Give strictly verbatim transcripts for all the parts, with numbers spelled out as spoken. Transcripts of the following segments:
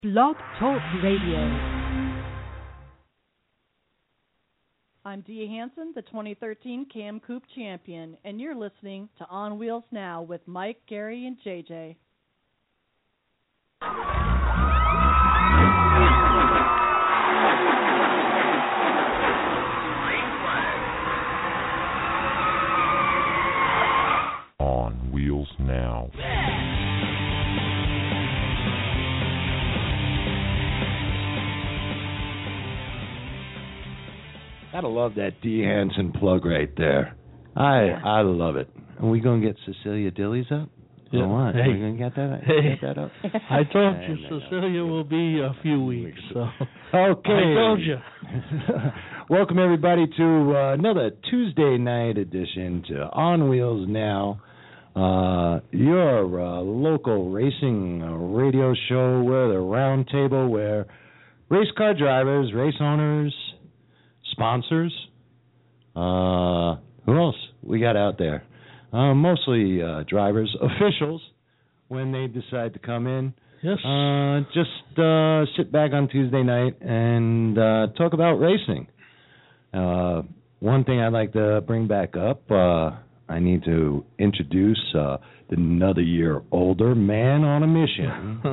Blog Talk Radio. I'm Dee Hanson, the twenty thirteen Cam Coupe champion, and you're listening to On Wheels Now with Mike, Gary, and J J. On Wheels Now. Gotta love that Dee Hanson plug right there. I I love it. Are we gonna get Cecilia Dillies up? Yeah. Or what? Hey. Are we gonna get that? Hey. Get that up? I told Hey, you no, no. Cecilia will be a few weeks. So Okay. I told you. Welcome everybody to uh, another Tuesday night edition to On Wheels Now, uh, your uh, local racing uh, radio show where the round table where race car drivers, race owners, sponsors, uh, who else we got out there? Uh, mostly uh, drivers, officials, when they decide to come in. Yes. Uh, just uh, sit back on Tuesday night and uh, talk about racing. Uh, one thing I'd like to bring back up, uh, I need to introduce uh, the another year older man on a mission.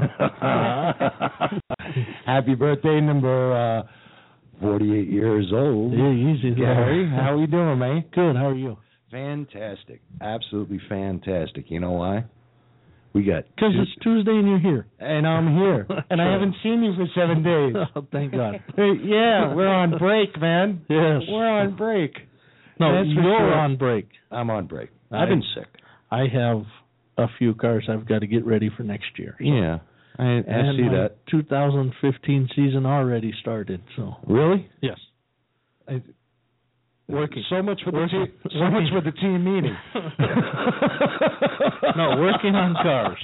Happy birthday, number uh, forty-eight years old. Yeah, easy there. Gary, how we doing, man? Good. How are you? Fantastic. Absolutely fantastic. You know why? We got Because two- it's Tuesday and you're here. and I'm here. And I haven't seen you for seven days. Oh, thank God. Hey, yeah, we're on break, man. Yes. We're on break. No, That's for you're sure. on break. I'm on break. I- I've been sick. I have a few cars I've got to get ready for next year. So. Yeah, I, I and see my that. two thousand fifteen season already started. So Really? yes, I, working. So much for the Working. team. So much for the team meeting. No, working on cars.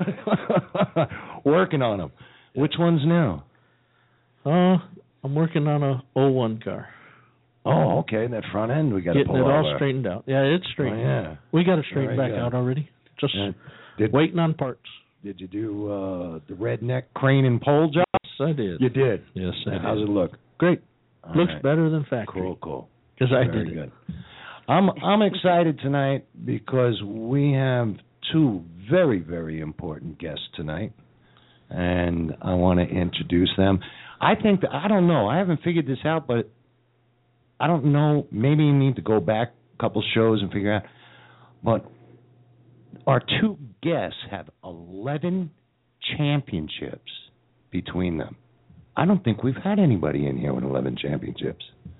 Working on them. Which ones now? Uh, I'm working on a oh one car. Oh, okay. That front end we got to Getting pull it all over. straightened out. Yeah, it's Oh, straightened. yeah. We got it straightened Very back good. out already. Just Yeah. Did waiting on parts. Did you do uh, the redneck crane and pole job? Yes, I did. You did. Yes, I And did. how's it look? Great. All Looks right. better than factory. Cool, cool. Because I Very did it. good. I'm I'm excited tonight because we have two very very important guests tonight, and I want to introduce them. I think that I don't know. I haven't figured this out, but I don't know. Maybe you need to go back a couple shows and figure out. But our two guests have eleven championships between them. I don't think we've had anybody in here with eleven championships.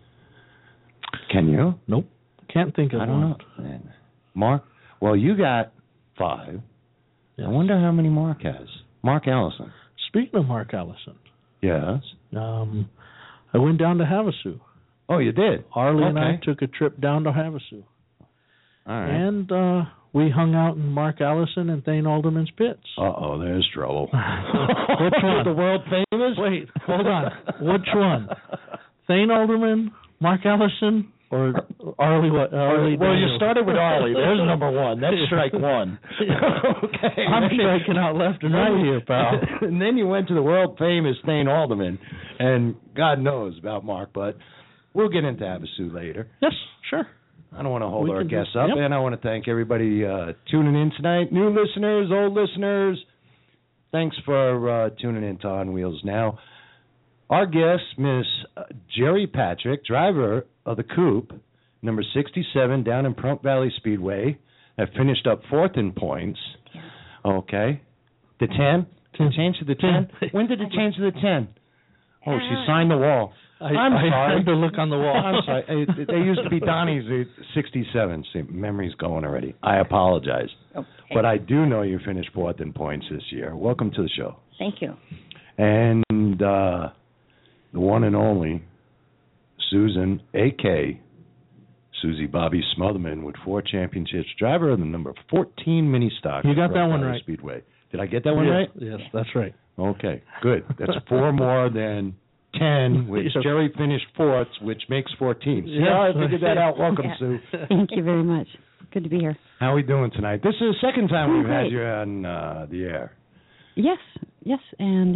Can you? Nope. Can't think of I don't one. know. Man. Mark, well, you got five. Yes. I wonder how many Mark has. Mark Allison. Speaking of Mark Allison, Yes. um, I went down to Havasu. Oh, you did? Arlie and I Okay. took a trip down to Havasu. All right. And uh, we hung out in Mark Allison and Thane Alderman's pits. Uh-oh, there's trouble. Which one? The world famous? Wait, hold on. Which one? Thane Alderman, Mark Allison, or Arlie? What? Arlie well, you Daniels? started with Arlie. There's number one. That's strike one. Okay. I'm striking out left and right here, pal. And then you went to the world famous Thane Alderman, and God knows about Mark, but we'll get into Havasu later. Yes, sure. I don't want to hold We our can do- guests up, yep. and I want to thank everybody uh, tuning in tonight. New listeners, old listeners, thanks for uh, tuning in to On Wheels Now. Our guest, Miss Jerry Patrick, driver of the Coupe, number sixty-seven, down in Pahrump Valley Speedway, have finished up fourth in points. Yes. Okay. The ten? Did it change to the ten? Ten. When did it change to the ten? Oh, she signed the wall. I, I'm I sorry. had to look on the wall. I'm sorry. Uh, They used to be Donnie's uh, sixty-seven. See, memory's going already. I apologize. Okay. But I do know you finished fourth in points this year. Welcome to the show. Thank you. And uh, the one and only Susan, A K Susie Bobby Smotherman, with four championships, driver of the number fourteen mini stock. You at got that Rock one Valley right. Speedway. Did I get that one yes, right? Yes, that's right. Okay, good. That's four more than ten, which Yes. Jerry finished fourth, which makes fourteen. See Yes. how I figured that out? Welcome, Yeah. Sue. Thank you very much. Good to be here. How are we doing tonight? This is the second time Doing we've had great. you on uh, the air. Yes, yes, and it's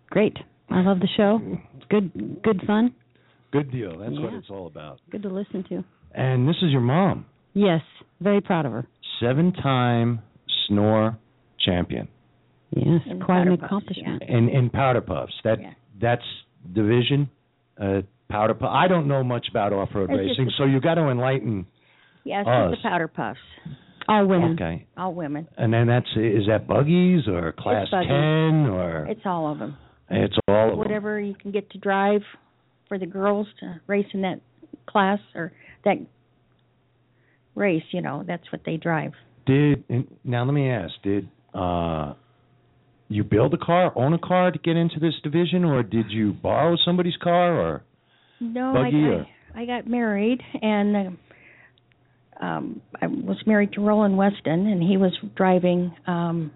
Great. I love the show. It's good, good fun. Good deal. That's what Yeah. it's all about. Good to listen to. And this is your mom, Yes, very proud of her. seven-time snore champion Yes, In quite an Powder Puffs, accomplishment. in in powder puffs. That Yeah. that's division. Uh, powder puff. I don't know much about off-road It's just racing, a- so you got to enlighten Yeah, it's Us. just the powder puffs. All women. Okay. All women. And then that's is that buggies or class buggies. ten or It's all of them. it's all of them. Whatever you can get to drive for the girls to race in that class or that race, you know, that's what they drive. Did and now let me ask, did uh you build a car, own a car to get into this division, or did you borrow somebody's car, or No, Buggy I, or- I I got married and uh, um I was married to Roland Weston and he was driving um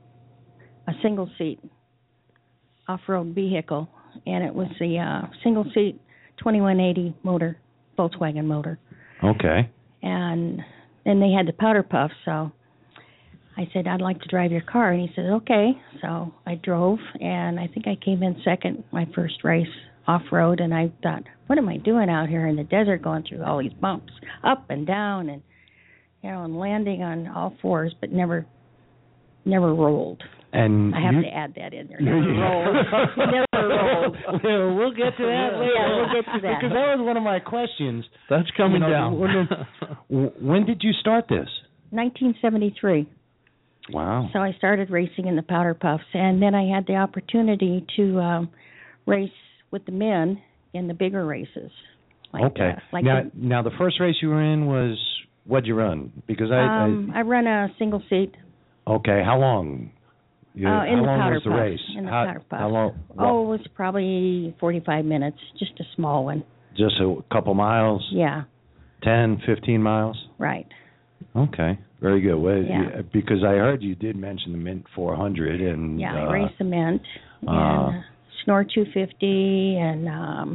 a single seat off-road vehicle and it was the uh single seat twenty-one eighty motor, Volkswagen motor. okay? And then they had the powder puff, so I said, I'd like to drive your car. And he said, okay. So I drove, and I think I came in second my first race off-road, and I thought, what am I doing out here in the desert going through all these bumps, up and down, and, you know, and landing on all fours, but never never rolled. And I have you, to add that in there. Never rolled. Never rolled. Well, we'll get to that later. Yeah, we'll get to that. Because that was one of my questions. That's coming You know, down. When, did- when did you start this? nineteen seventy-three. Wow. So I started racing in the powder puffs, and then I had the opportunity to um, race with the men in the bigger races. Like, okay. Uh, like now, the, now the first race you were in was what'd you run? Because I, um, I run a single seat. I okay. How long? You, Uh, in how the long powder was the puffs, race? in the how, powder puffs. How long? Oh, it was probably forty-five minutes, just a small one. Just a couple miles? Yeah, ten, fifteen miles? right. Okay, very good. Well, Yeah. you- because I heard you did mention the Mint four hundred and Yeah, uh, I race the Mint and uh, uh, Snore two fifty and um,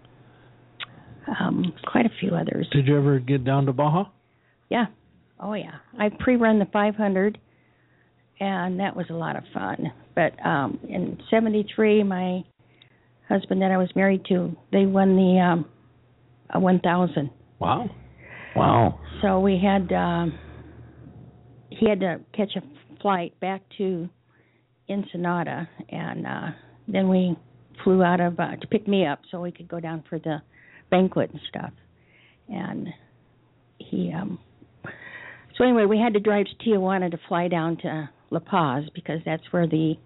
um, quite a few others. Did you ever get down to Baja? Yeah. Oh, yeah. I pre-run the five hundred, and that was a lot of fun. But um, in seventy-three, my husband that I was married to, they won the um, a one thousand. Wow. Wow. So we had, um, he had to catch a flight back to Ensenada, and uh, then we flew out of, uh, to pick me up so we could go down for the banquet and stuff. And he, um, so anyway, we had to drive to Tijuana to fly down to La Paz because that's where the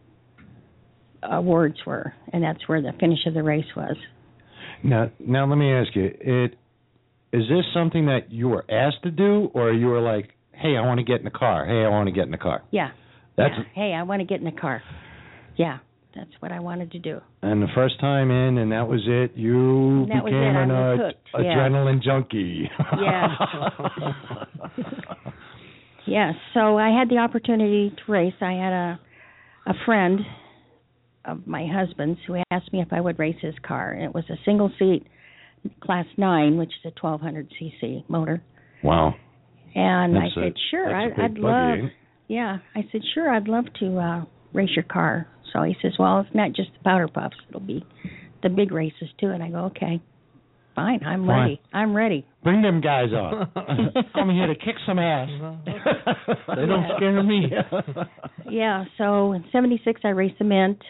awards were, and that's where the finish of the race was. Now, now let me ask you: It is this something that you were asked to do, or you were like, "Hey, I want to get in the car. Hey, I want to get in the car." Yeah. That's yeah. Hey, I want to get in the car. Yeah, that's what I wanted to do. and the first time in, and that was it. You That was became it. I an was uh, hooked, yeah. adrenaline junkie. Yeah. Yeah, so I had the opportunity to race. I had a a friend of my husband's who asked me if I would race his car. And it was a single seat class nine, which is a twelve hundred c c motor. Wow. And That's I a- said, "Sure, that's a I, big I'd buggy, love." ain't it? Yeah, I said, "Sure, I'd love to uh race your car." So he says, "Well, it's not just the powder puffs; it'll be the big races too." And I go, "Okay, fine, I'm Fine. ready. I'm ready." Bring them guys on. I'm here to kick some ass. They don't scare me. Yeah, so in seventy-six I raced the Mint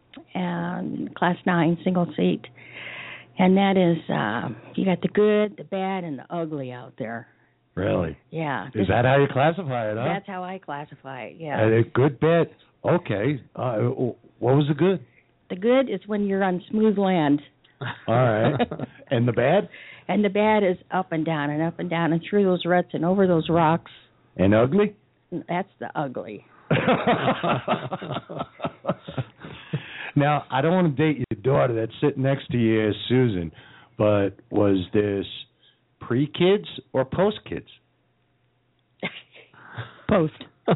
and class nine single seat. And that is, uh, you got the good, the bad, and the ugly out there. Really? Yeah. Is this- that how you classify it, huh? That's how I classify it, yeah. Uh, good, bad. Okay. Uh, what was the good? The good is when you're on smooth land. All right. And the bad? And the bad is up and down and up and down and through those ruts and over those rocks. And ugly? That's the ugly. Now, I don't want to date your daughter that's sitting next to you as Susan, but was this pre-kids or post-kids? Post.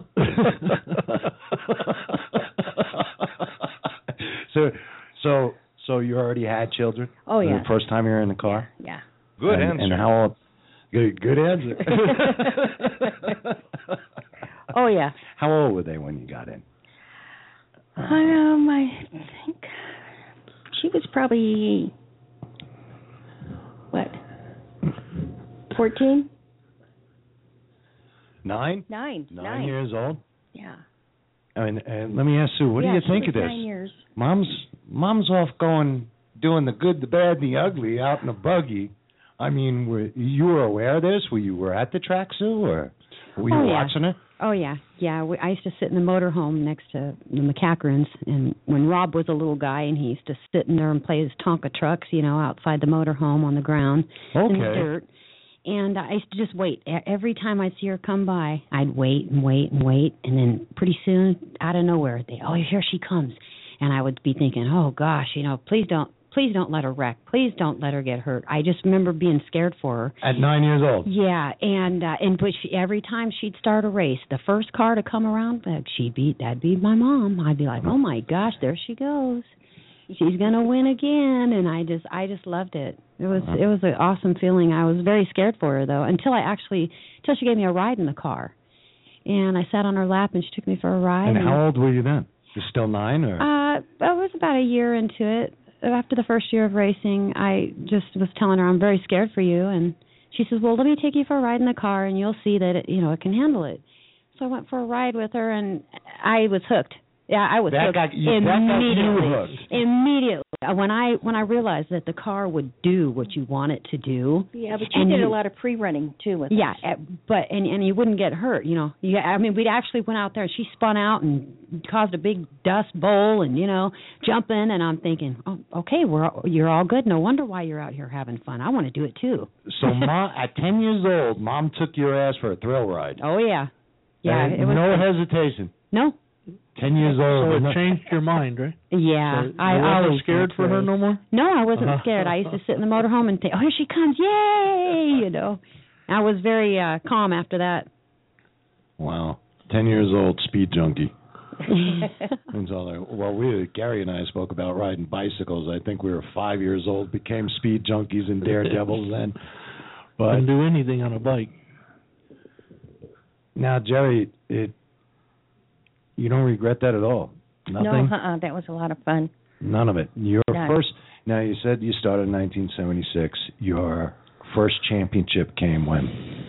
so, so, so you already had children? Oh, yeah. The first time you were in the car? Yeah. Good and, answer. And how old? Good, good answer. Oh, yeah. How old were they when you got in? Um, I think she was probably what? Fourteen? Nine? Nine. Nine, Nine. years old? Yeah. I mean, and let me ask Sue, what yeah, do you she think was of this? Nine years. Mom's Mom's off going, doing the good, the bad, and the ugly out in a buggy. I mean, were you were aware of this? Were you were at the track, Sue, or were you Oh, yeah. watching it? Oh yeah, yeah. We, I used to sit in the motorhome next to the McCachrons, and when Rob was a little guy, and he used to sit in there and play his Tonka trucks, you know, outside the motorhome on the ground in the Okay. dirt. And I used to just wait. E- Every time I'd see her come by, I'd wait and wait and wait, and then pretty soon, out of nowhere, they, oh, here she comes, and I would be thinking, oh gosh, you know, please don't, please don't let her wreck, please don't let her get hurt. I just remember being scared for her. At nine years old. Yeah, and uh, and but she, every time she'd start a race, the first car to come around, like, she'd be that'd be my mom. I'd be like, oh my gosh, there she goes, she's gonna win again, and I just I just loved it. It was it was an awesome feeling. I was very scared for her though, until I actually until she gave me a ride in the car, and I sat on her lap and she took me for a ride. And and how old were you then? You're still nine, or? Uh, I was about a year into it. After the first year of racing, I just was telling her, I'm very scared for you. And she says, well, let me take you for a ride in the car, and you'll see that, it, you know, it can handle it. So I went for a ride with her, and I was hooked. Yeah, I was That hooked got you- that got you immediately. hooked. Immediately. When I when I realized that the car would do what you want it to do. Yeah, but you and did you- a lot of pre-running too with Yeah, us. uh, but and and you wouldn't get hurt, you know. You, I mean, we actually went out there and she spun out and caused a big dust bowl and you know jumping, and I'm thinking, oh, okay, we're all- you're all good. No wonder why you're out here having fun. I want to do it too. So, mom, at ten years old, Mom took your ass for a thrill ride. Oh yeah, yeah. And It was no hesitation. no. Ten years old. So and it no- changed your mind, right? Yeah, So I you wasn't always scared liked for her those. no more? No, I wasn't Uh-huh. scared. I used to sit in the motorhome and think, oh, here she comes, yay! You know, I was very uh, calm after that. Wow. Ten years old, speed junkie. That's all I, well, we Gary and I spoke about riding bicycles. I think we were five years old, became speed junkies and daredevils then. But Couldn't do anything on a bike. now, Jerry, it you don't regret that at all. Nothing. No, uh-uh, that was a lot of fun. None of it. Your None. first. Now you said you started in nineteen seventy-six. Your first championship came when?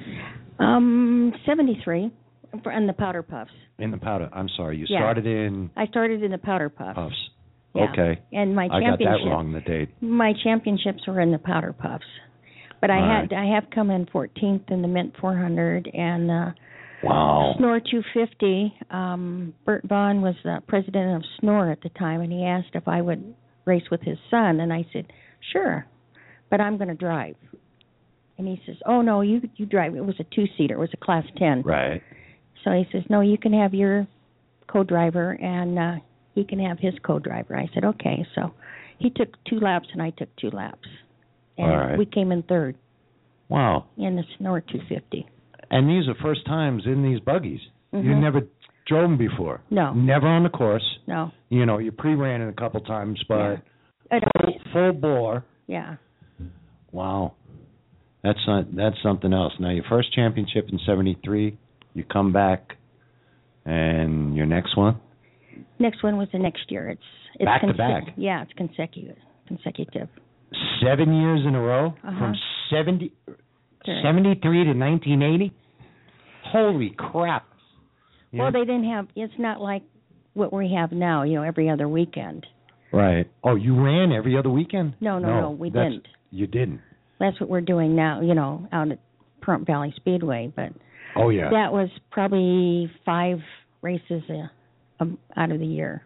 Um, seventy-three, in the Powder Puffs. In the powder. I'm sorry. You Yeah. started in I started in the Powder Puffs. Puffs. Yeah. Okay. And my I got championship. that wrong. The date. My championships were in the Powder Puffs, but I All had I have come in fourteenth in the Mint four hundred and uh, Wow. Snore two fifty. Um, Bert Vaughn was the president of Snore at the time, and he asked if I would race with his son, and I said, sure, but I'm going to drive. And he says, oh no, you you drive. It was a two seater. It was a class ten. Right. So he says, no, you can have your co-driver, and uh, he can have his co-driver. I said, okay. So he took two laps, and I took two laps, and All right. we came in third Wow. in the Snore two fifty. And these are first times in these buggies. You Mhm. never drove them before. No. Never on the course. No. You know, you pre-ran it a couple times, but Yeah. full, full bore. Yeah. Wow. That's not, that's something else. Now, your first championship in seventy-three, you come back, and your next one? Next one was the next year. It's it's Back to conse- back. Yeah, it's consecutive. Consecutive. Seven years in a row? Uh-huh. From seventy, Correct. seventy-three to nineteen eighty? Holy crap. You Well, know- they didn't have. It's not like what we have now. You know, every other weekend. Right. Oh, you ran every other weekend? No, no, no, we that's- didn't. You didn't? That's what we're doing now. You know, out at Pahrump Valley Speedway. But Oh, yeah. that was probably five races a, um, out of the year.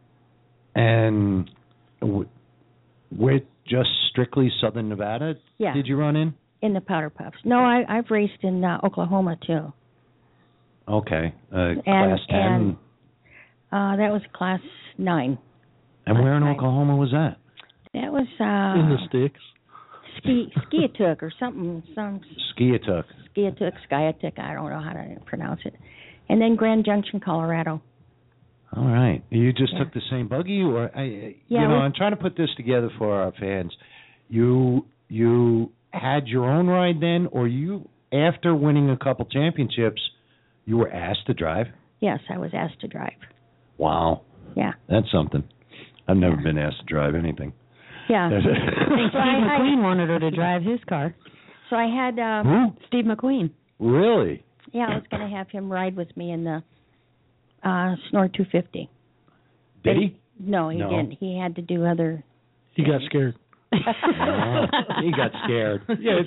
And w- with just strictly Southern Nevada, Yeah. did you run in? In the Powder Puffs. No, I I've raced in uh, Oklahoma too. Okay. Uh, And class ten. and uh, that was class nine. And where in class nine. Oklahoma was that? That was uh, In the sticks. Ski Skiatook or something. Some Skiatook. Skiatook, Skiatook. I don't know how to pronounce it. And then Grand Junction, Colorado. All right. You just Yeah. took the same buggy, or I, I- Yeah, you know, we- I'm trying to put this together for our fans. You you had your own ride then, or you after winning a couple championships, you were asked to drive? Yes, I was asked to drive. Wow, Yeah. that's something. I've never Yeah. been asked to drive anything. Yeah. I think Steve I- I- McQueen wanted her to drive his car. So I had, um, Who? Steve McQueen. Really? yeah, I was going to have him ride with me in the uh Snore two fifty. Did he? No, he No. didn't. He had to do other. He got scared. Oh, he got scared. Yeah.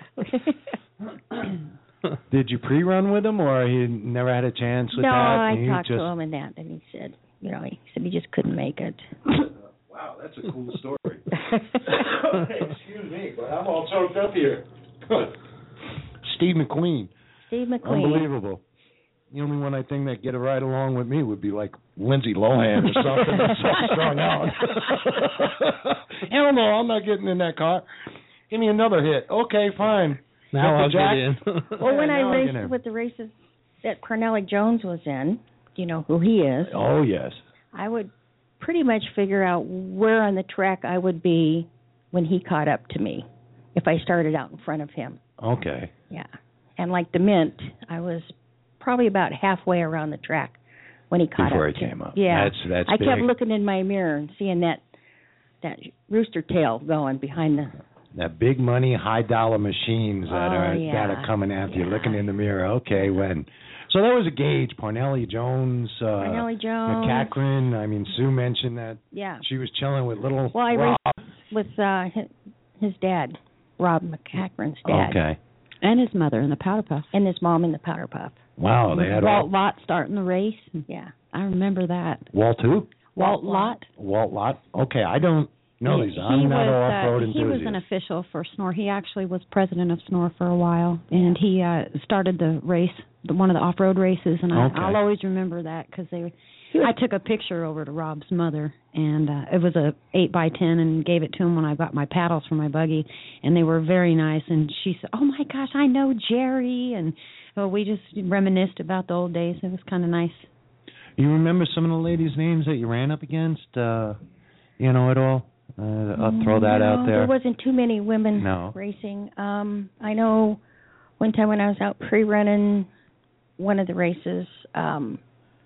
They, did you pre-run with him, or he never had a chance with no, that? I and he talked just... to him and that, and he said, you know, he said he just couldn't make it. Wow, that's a cool story. Excuse me, but I'm all choked up here. Steve McQueen. Steve McQueen. Unbelievable. The only one I think that get a ride along with me would be like Lindsay Lohan or something that's so strung out. Hell no, I'm not getting in that car. Give me another hit. Okay, fine. Now I'll Jack? get in. Well, when Yeah, I now I get in. raced with the races that Cornelli Jones was in, do you know who he is? Oh, yes. I would pretty much figure out where on the track I would be when he caught up to me, if I started out in front of him. Okay. Yeah. And like the Mint, I was probably about halfway around the track when he caught Before up he to came up. Yeah. That's, that's I big. kept looking in my mirror and seeing that that rooster tail going behind the. That big money, high dollar machines that Oh, are yeah. that are coming after you, Yeah. looking in the mirror. Okay, when? So that was a gauge. Parnelli Jones, uh, Cornelli Jones. McCachran. I mean, Sue mentioned that Yeah. she was chilling with little Well, I Rob. raced with uh, his, his dad, Rob McCachran's dad, Okay. And his mother in the Powder Puff. and his mom in the Powder Puff. Wow, they had Walt all. Lott starting the race. Yeah. I remember that. Walt who? Walt Walt Lott. Walt Lott. Okay, I don't know He- these. I'm he not was, an uh, off-road He was enthusiast. an official for Snore. He actually was president of Snore for a while, and he uh started the race, the, one of the off-road races, and I, Okay. I'll always remember that because they. I took a picture over to Rob's mother, and uh, it was a eight by ten, and gave it to him when I got my paddles for my buggy, and they were very nice. And she said, "Oh my gosh, I know Jerry," and well, we just reminisced about the old days. It was kind of nice. You remember some of the ladies' names that you ran up against? Uh, you know, at all? Uh, I'll throw that no, out there. There wasn't too many women No. racing. Um, I know one time when I was out pre-running one of the races, um,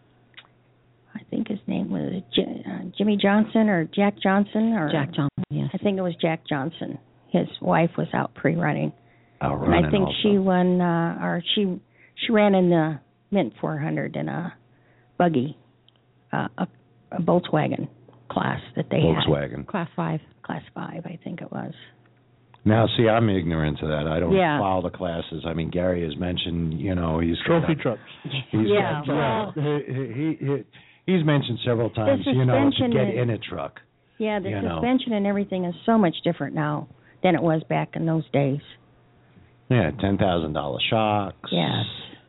I think his name was J- uh, Jimmy Johnson or Jack Johnson. or Jack Johnson, yes. I think it was Jack Johnson. His wife was out pre-running. Out And running I think also. she won, uh, or she she ran in the Mint four hundred in a buggy, uh, a, a Volkswagen class that they had. Volkswagen. Class five. Class five, I think it was. Now, see, I'm ignorant to that. I don't Yeah. follow the classes. I mean, Gary has mentioned, you know, he's Trophy got, trucks. He's Yeah, got, well- he, he, he he's mentioned several times, you know, to suspension get is- in a truck. Yeah, the You know. suspension and everything is so much different now than it was back in those days. Yeah, ten thousand dollar shocks. Yes.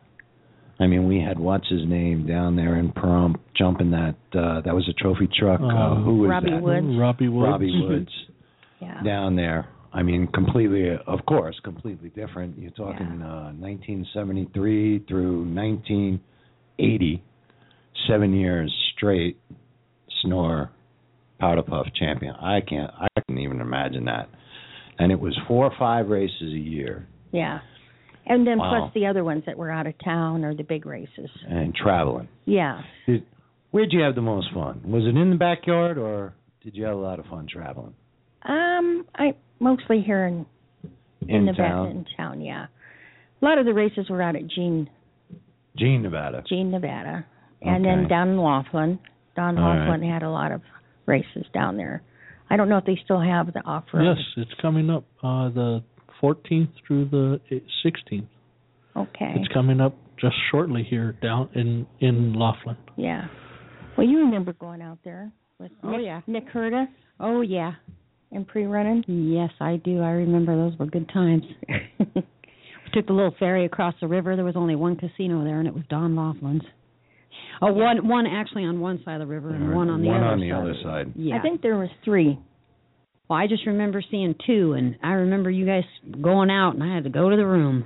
I mean, we had what's his name down there in Pahrump jumping that. Uh, that was a trophy truck. Uh, Um, who was Robbie that? Woods. Robbie Woods. Robbie Woods Yeah. down there. I mean, completely, of course, completely different. You're talking uh, nineteen seventy-three through nineteen eighty, seven years straight. Snore, Powder Puff champion. I can't. I can even imagine that. And it was four or five races a year. Yeah. And then Wow. plus the other ones that were out of town or the big races. And traveling. Yeah. Did, where'd you have the most fun? Was it in the backyard, or did you have a lot of fun traveling? Um, I mostly here in In, in Nevada, town? in town, yeah. A lot of the races were out at Jean, Jean, Nevada. Jean, Nevada, and Okay. then down in Laughlin. Don All right. Laughlin had a lot of races down there. I don't know if they still have the off-road. Yes, it's coming up uh, the fourteenth through the sixteenth. Okay. It's coming up just shortly here down in in Laughlin. Yeah. Well, you remember going out there with Oh, Nick, yeah. Nick Herda Oh, yeah. and pre-running. Yes, I do. I remember those were good times. We took the little ferry across the river. There was only one casino there, and it was Don Laughlin's. Oh, one one actually on one side of the river and one on the one other on the side. other side. Yeah. I think there was three. Well, I just remember seeing two, and I remember you guys going out, and I had to go to the room.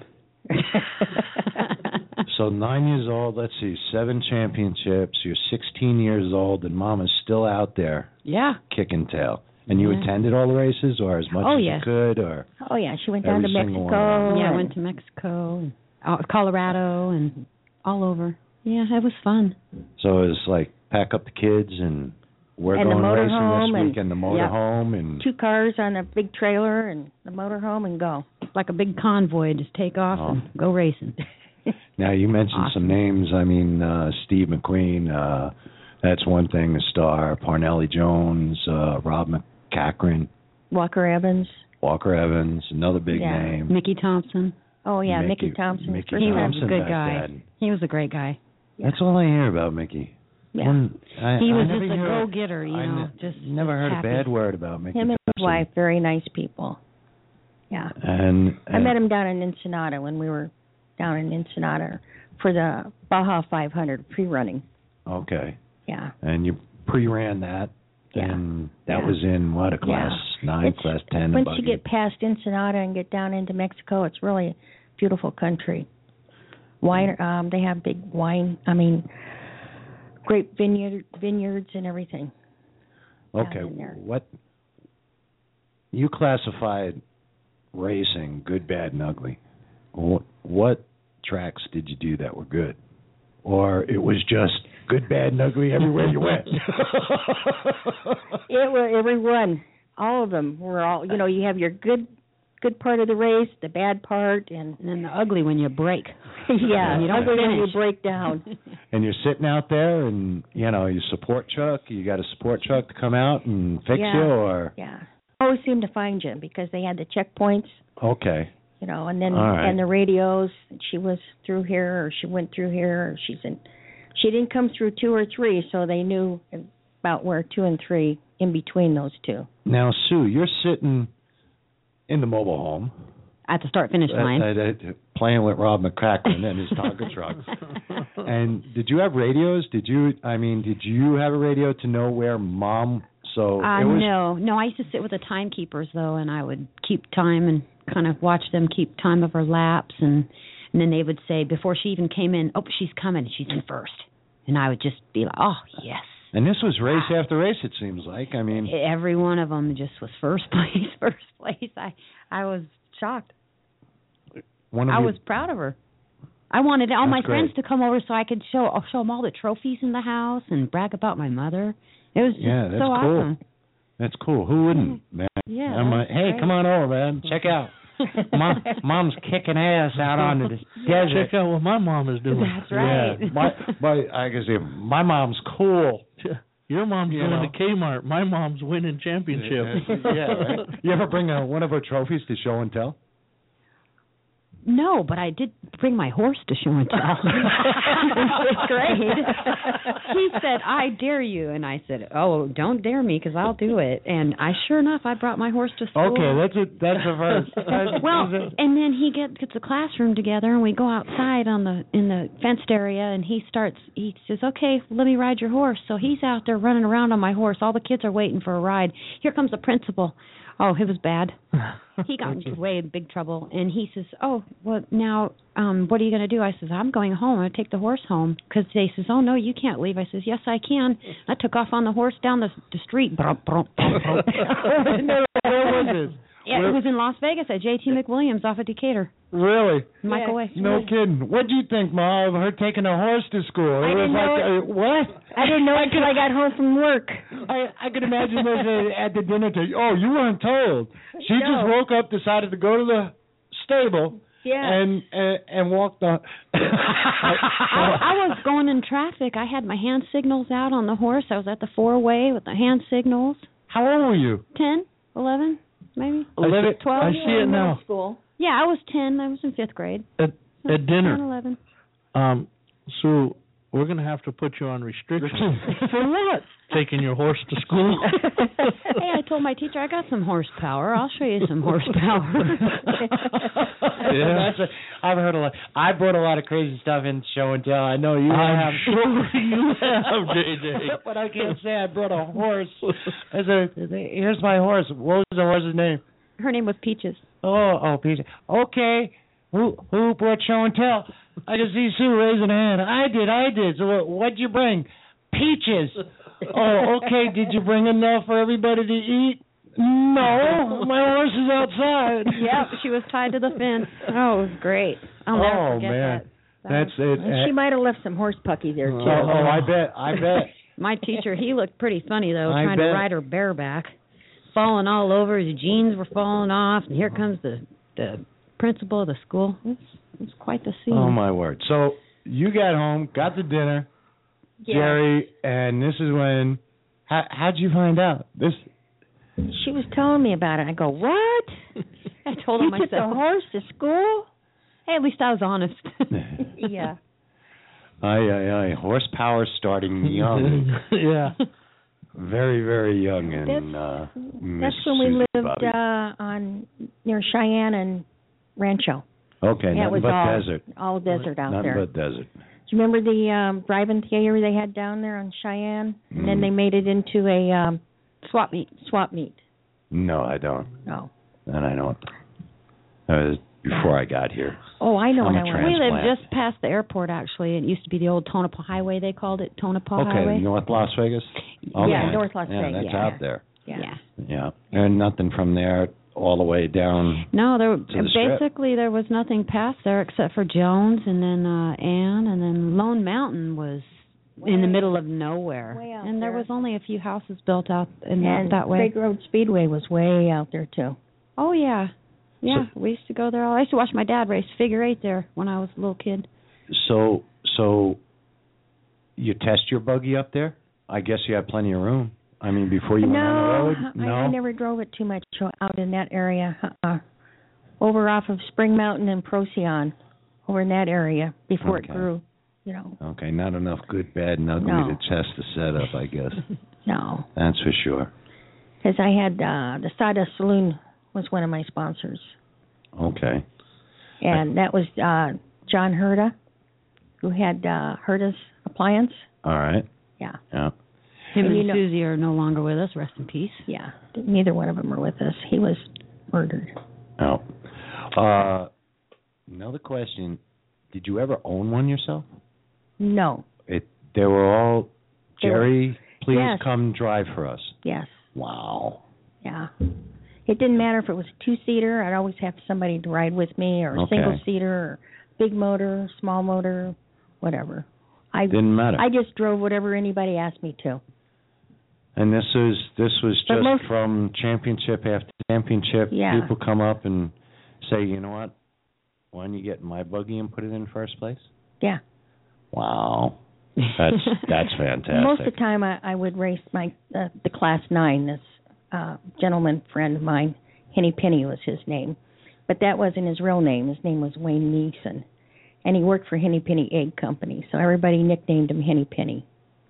So nine years old, let's see, seven championships. You're sixteen years old, and Mama's still out there Yeah. kicking tail. And you Yeah. attended all the races, or as much Oh, as yes. you could, or Oh yeah, she went down Every to single one Mexico. of them. Yeah, I and- went to Mexico and uh, Colorado and all over. Yeah, it was fun. so it was like pack up the kids and we're And the going racing motorhome this and- weekend. The yeah. motorhome and Two cars on a big trailer and the motorhome and go. Like a big convoy, just take off Oh. and go racing. now you mentioned Awesome. some names. I mean, uh, Steve McQueen. Uh, that's one thing. A star. Parnelli Jones. Uh, Rob McCachran. Walker Evans. Walker Evans. Another big Yeah. name. Mickey Thompson. Oh yeah, Mickey, Thompson. Mickey First He time. was a Thompson good back guy. then. He was a great guy. Yeah. That's all I hear about Mickey. Yeah. One, I, He I was never just a hear- go-getter, you I know. ne- just never heard happy. a bad word about Mickey Him and his Thompson. wife, very nice people. Yeah. And, I and met him down in Ensenada when we were down in Ensenada for the Baja five hundred pre-running. Okay. Yeah. And you pre-ran that. Yeah. And that Yeah. was in what, a class nine, It's- class ten? Once buggy? you get past Ensenada and get down into Mexico, it's really a beautiful country. Wine, um, they have big wine. I mean, grape vineyard vineyards and everything. Okay. down in there. What you classified racing good, bad, and ugly. What, what tracks did you do that were good, or it was just good, bad, and ugly everywhere you went? It was every one. All of them were all. You know, you have your good, good part of the race, the bad part, and And then the ugly when you break. yeah, You don't ugly when you finish. break down. And you're sitting out there, and you know your support truck. You got a support truck to come out and fix Yeah. you, or Yeah, always seemed to find you because they had the checkpoints. okay. You know, and then All right. and the radios. She was through here, or she went through here, or she's in. She didn't come through two or three, so they knew about where two and three in between those two. Now, Sue, you're sitting in the mobile home. At the start-finish line. Uh, uh, uh, playing with Rob McCracken and his Tonka truck. And did you have radios? Did you? I mean, did you have a radio to know where Mom? So Uh, it was. no, no. I used to sit with the timekeepers though, and I would keep time and kind of watch them keep time of her laps, and and then they would say before she even came in, "Oh, she's coming. She's in first," and I would just be like, "Oh, yes." And this was race after race. It seems like. I mean, Every one of them just was first place, first place. I I was shocked. one of I you, was proud of her. I wanted all That's my great. friends to come over so I could show show them all the trophies in the house and brag about my mother. It was just Yeah, that's so cool. awesome. That's cool. Who wouldn't, man? Yeah. I'm like, that's hey, great. come on over, man. Check out. Mom, Mom's kicking ass out on the desert. Check out what my mom is doing. That's right. Yeah, my, my, I can say my mom's cool. Your mom's You going know. to Kmart. My mom's winning championship. yeah, right? You ever bring a, one of her trophies to show and tell? No, but I did bring my horse to show and tell in fifth grade. He said, "I dare you," and I said, "Oh, don't dare me, because I'll do it." And I, sure enough, I brought my horse to school. Okay, that's a, that's the first. Well, and then he gets gets a classroom together, and we go outside on the in the fenced area, and he starts. He says, "Okay, let me ride your horse." So he's out there running around on my horse. All the kids are waiting for a ride. Here comes the principal. Oh, it was bad. He got into way big trouble, and he says, "Oh, well, now, um, what are you going to do?" I says, "I'm going home. I'm going to take the horse home." Because they says, "Oh no, you can't leave." I says, "Yes, I can." I took off on the horse down the, the street. Brum, brum, brum, brum. no, where was this? Yeah, Where- it was in Las Vegas at J T McWilliams off of Decatur. Really? Michael Way. No kidding. What do you think, Ma, of her taking a horse to school? It I was didn't like, know uh, what? I didn't know until I got home from work. I I could imagine this uh, at the dinner table. Oh, you weren't told. She just No. woke up, decided to go to the stable, Yeah. and and, and walked the. I, I was going in traffic. I had my hand signals out on the horse. I was at the four-way with the hand signels. How old were you? Ten, eleven, maybe. Eleven. twelve. I see it now. School. Yeah, I was ten. I was in fifth grade. At, at ten, dinner, eleven. um, Sue, we're going to have to put you on restrictions. For what? Taking your horse to school. Hey, I told my teacher I got some horsepower. I'll show you some horsepower. Yeah, that's a, I've heard a lot. I brought a lot of crazy stuff in show and tell. I know you I'm have. sure you have, J J. But I can't say I brought a horse. As a, here's my horse. What was the horse's name? Her name was Peaches. Oh, oh, Peter. Okay. Who who brought show and tell? I can see Sue raising a hand. I did, I did. So what, what'd you bring? Peaches. Oh, okay. Did you bring enough for everybody to eat? No, my horse is outside. Yep, she was tied to the fence. Oh, it was great. I'll never Oh, forget man. that. That That's was- it. And she might have left some horse pucky there too. Oh, oh, I bet, I bet. My teacher, he looked pretty funny, though, I trying bet. to ride her bareback. Falling all over, his jeans were falling off, and here comes the the principal of the school. It was, it was quite the scene. Oh, my word. So you got home, got the dinner, Yeah. Jerry, and this is when, how, how'd you find out? This. She was telling me about it. I go, what? I told You him took the myself. horse to school? Hey, at least I was honest. Yeah. Aye, aye, aye. Horsepower starting young. yeah. Very, very young in That's- uh, Miss That's when we Susie lived Bobby. uh, on near Cheyenne and Rancho. Okay, Yeah, it nothing was but all, desert. all desert out Nothing there. but desert. Do you remember the um, drive-in theater they had down there on Cheyenne? And then Mm. they made it into a um, swap meet. Swap meet. No, I don't. No. And I don't. That was before I got here. Oh, I know I'm when a I went. trans- We lived Transplant. just past the airport, actually. It used to be the old Tonopah Highway, they called it, Tonopah Okay, Highway. North Las Vegas? Yeah, Okay. North Las Yeah, Vegas. that's yeah. out there. Yeah. Yeah. Yeah. And nothing from there all the way down. No, there the strip. basically there was nothing past there except for Jones and then uh Ann, and then Lone Mountain was in the Way- middle of nowhere. way out and there there. was only a few houses built out in that, And that way. Big Road Speedway was way out there too. Oh yeah. Yeah, we used to go there. I used to watch my dad race figure eight there when I was a little kid. So, so you test your buggy up there? I guess you have plenty of room. I mean, before you no, went on the road? I, No? I never drove it too much out in that area. Uh-uh. Over off of Spring Mountain and Procyon, over in that area before Okay. it grew. You know, Okay, not enough good, bad, and ugly No. to test the setup, I guess. no, That's for sure. because I had uh, the Sawdust Saloon was one of my sponsors, Okay. and that was uh, John Herda, who had uh, Herda's Appliance. All right. Yeah, Yeah. Him And and you know- Susie are no longer with us. Rest in peace. yeah. Neither one of them are with us. He was murdered. Oh. Uh, another question. Did you ever own one yourself? No. It. They were all, They were- Jerry, please Yes. come drive for us. Yes. Wow. Yeah. It didn't matter if it was a two-seater. I'd always have somebody to ride with me, or a Okay. single-seater, or big motor, small motor, whatever. I Didn't matter. I just drove whatever anybody asked me to. And this was this was But just most- from championship after championship. Yeah. People come up and say, you know what? Why don't you get in my buggy and put it in first place? Yeah. Wow. That's that's fantastic. Most of the time, I, I would race my uh, the Class Nine. This uh, gentleman friend of mine, Henny Penny was his name, but that wasn't his real name. His name was Wayne Neeson, and he worked for Henny Penny Egg Company, so everybody nicknamed him Henny Penny.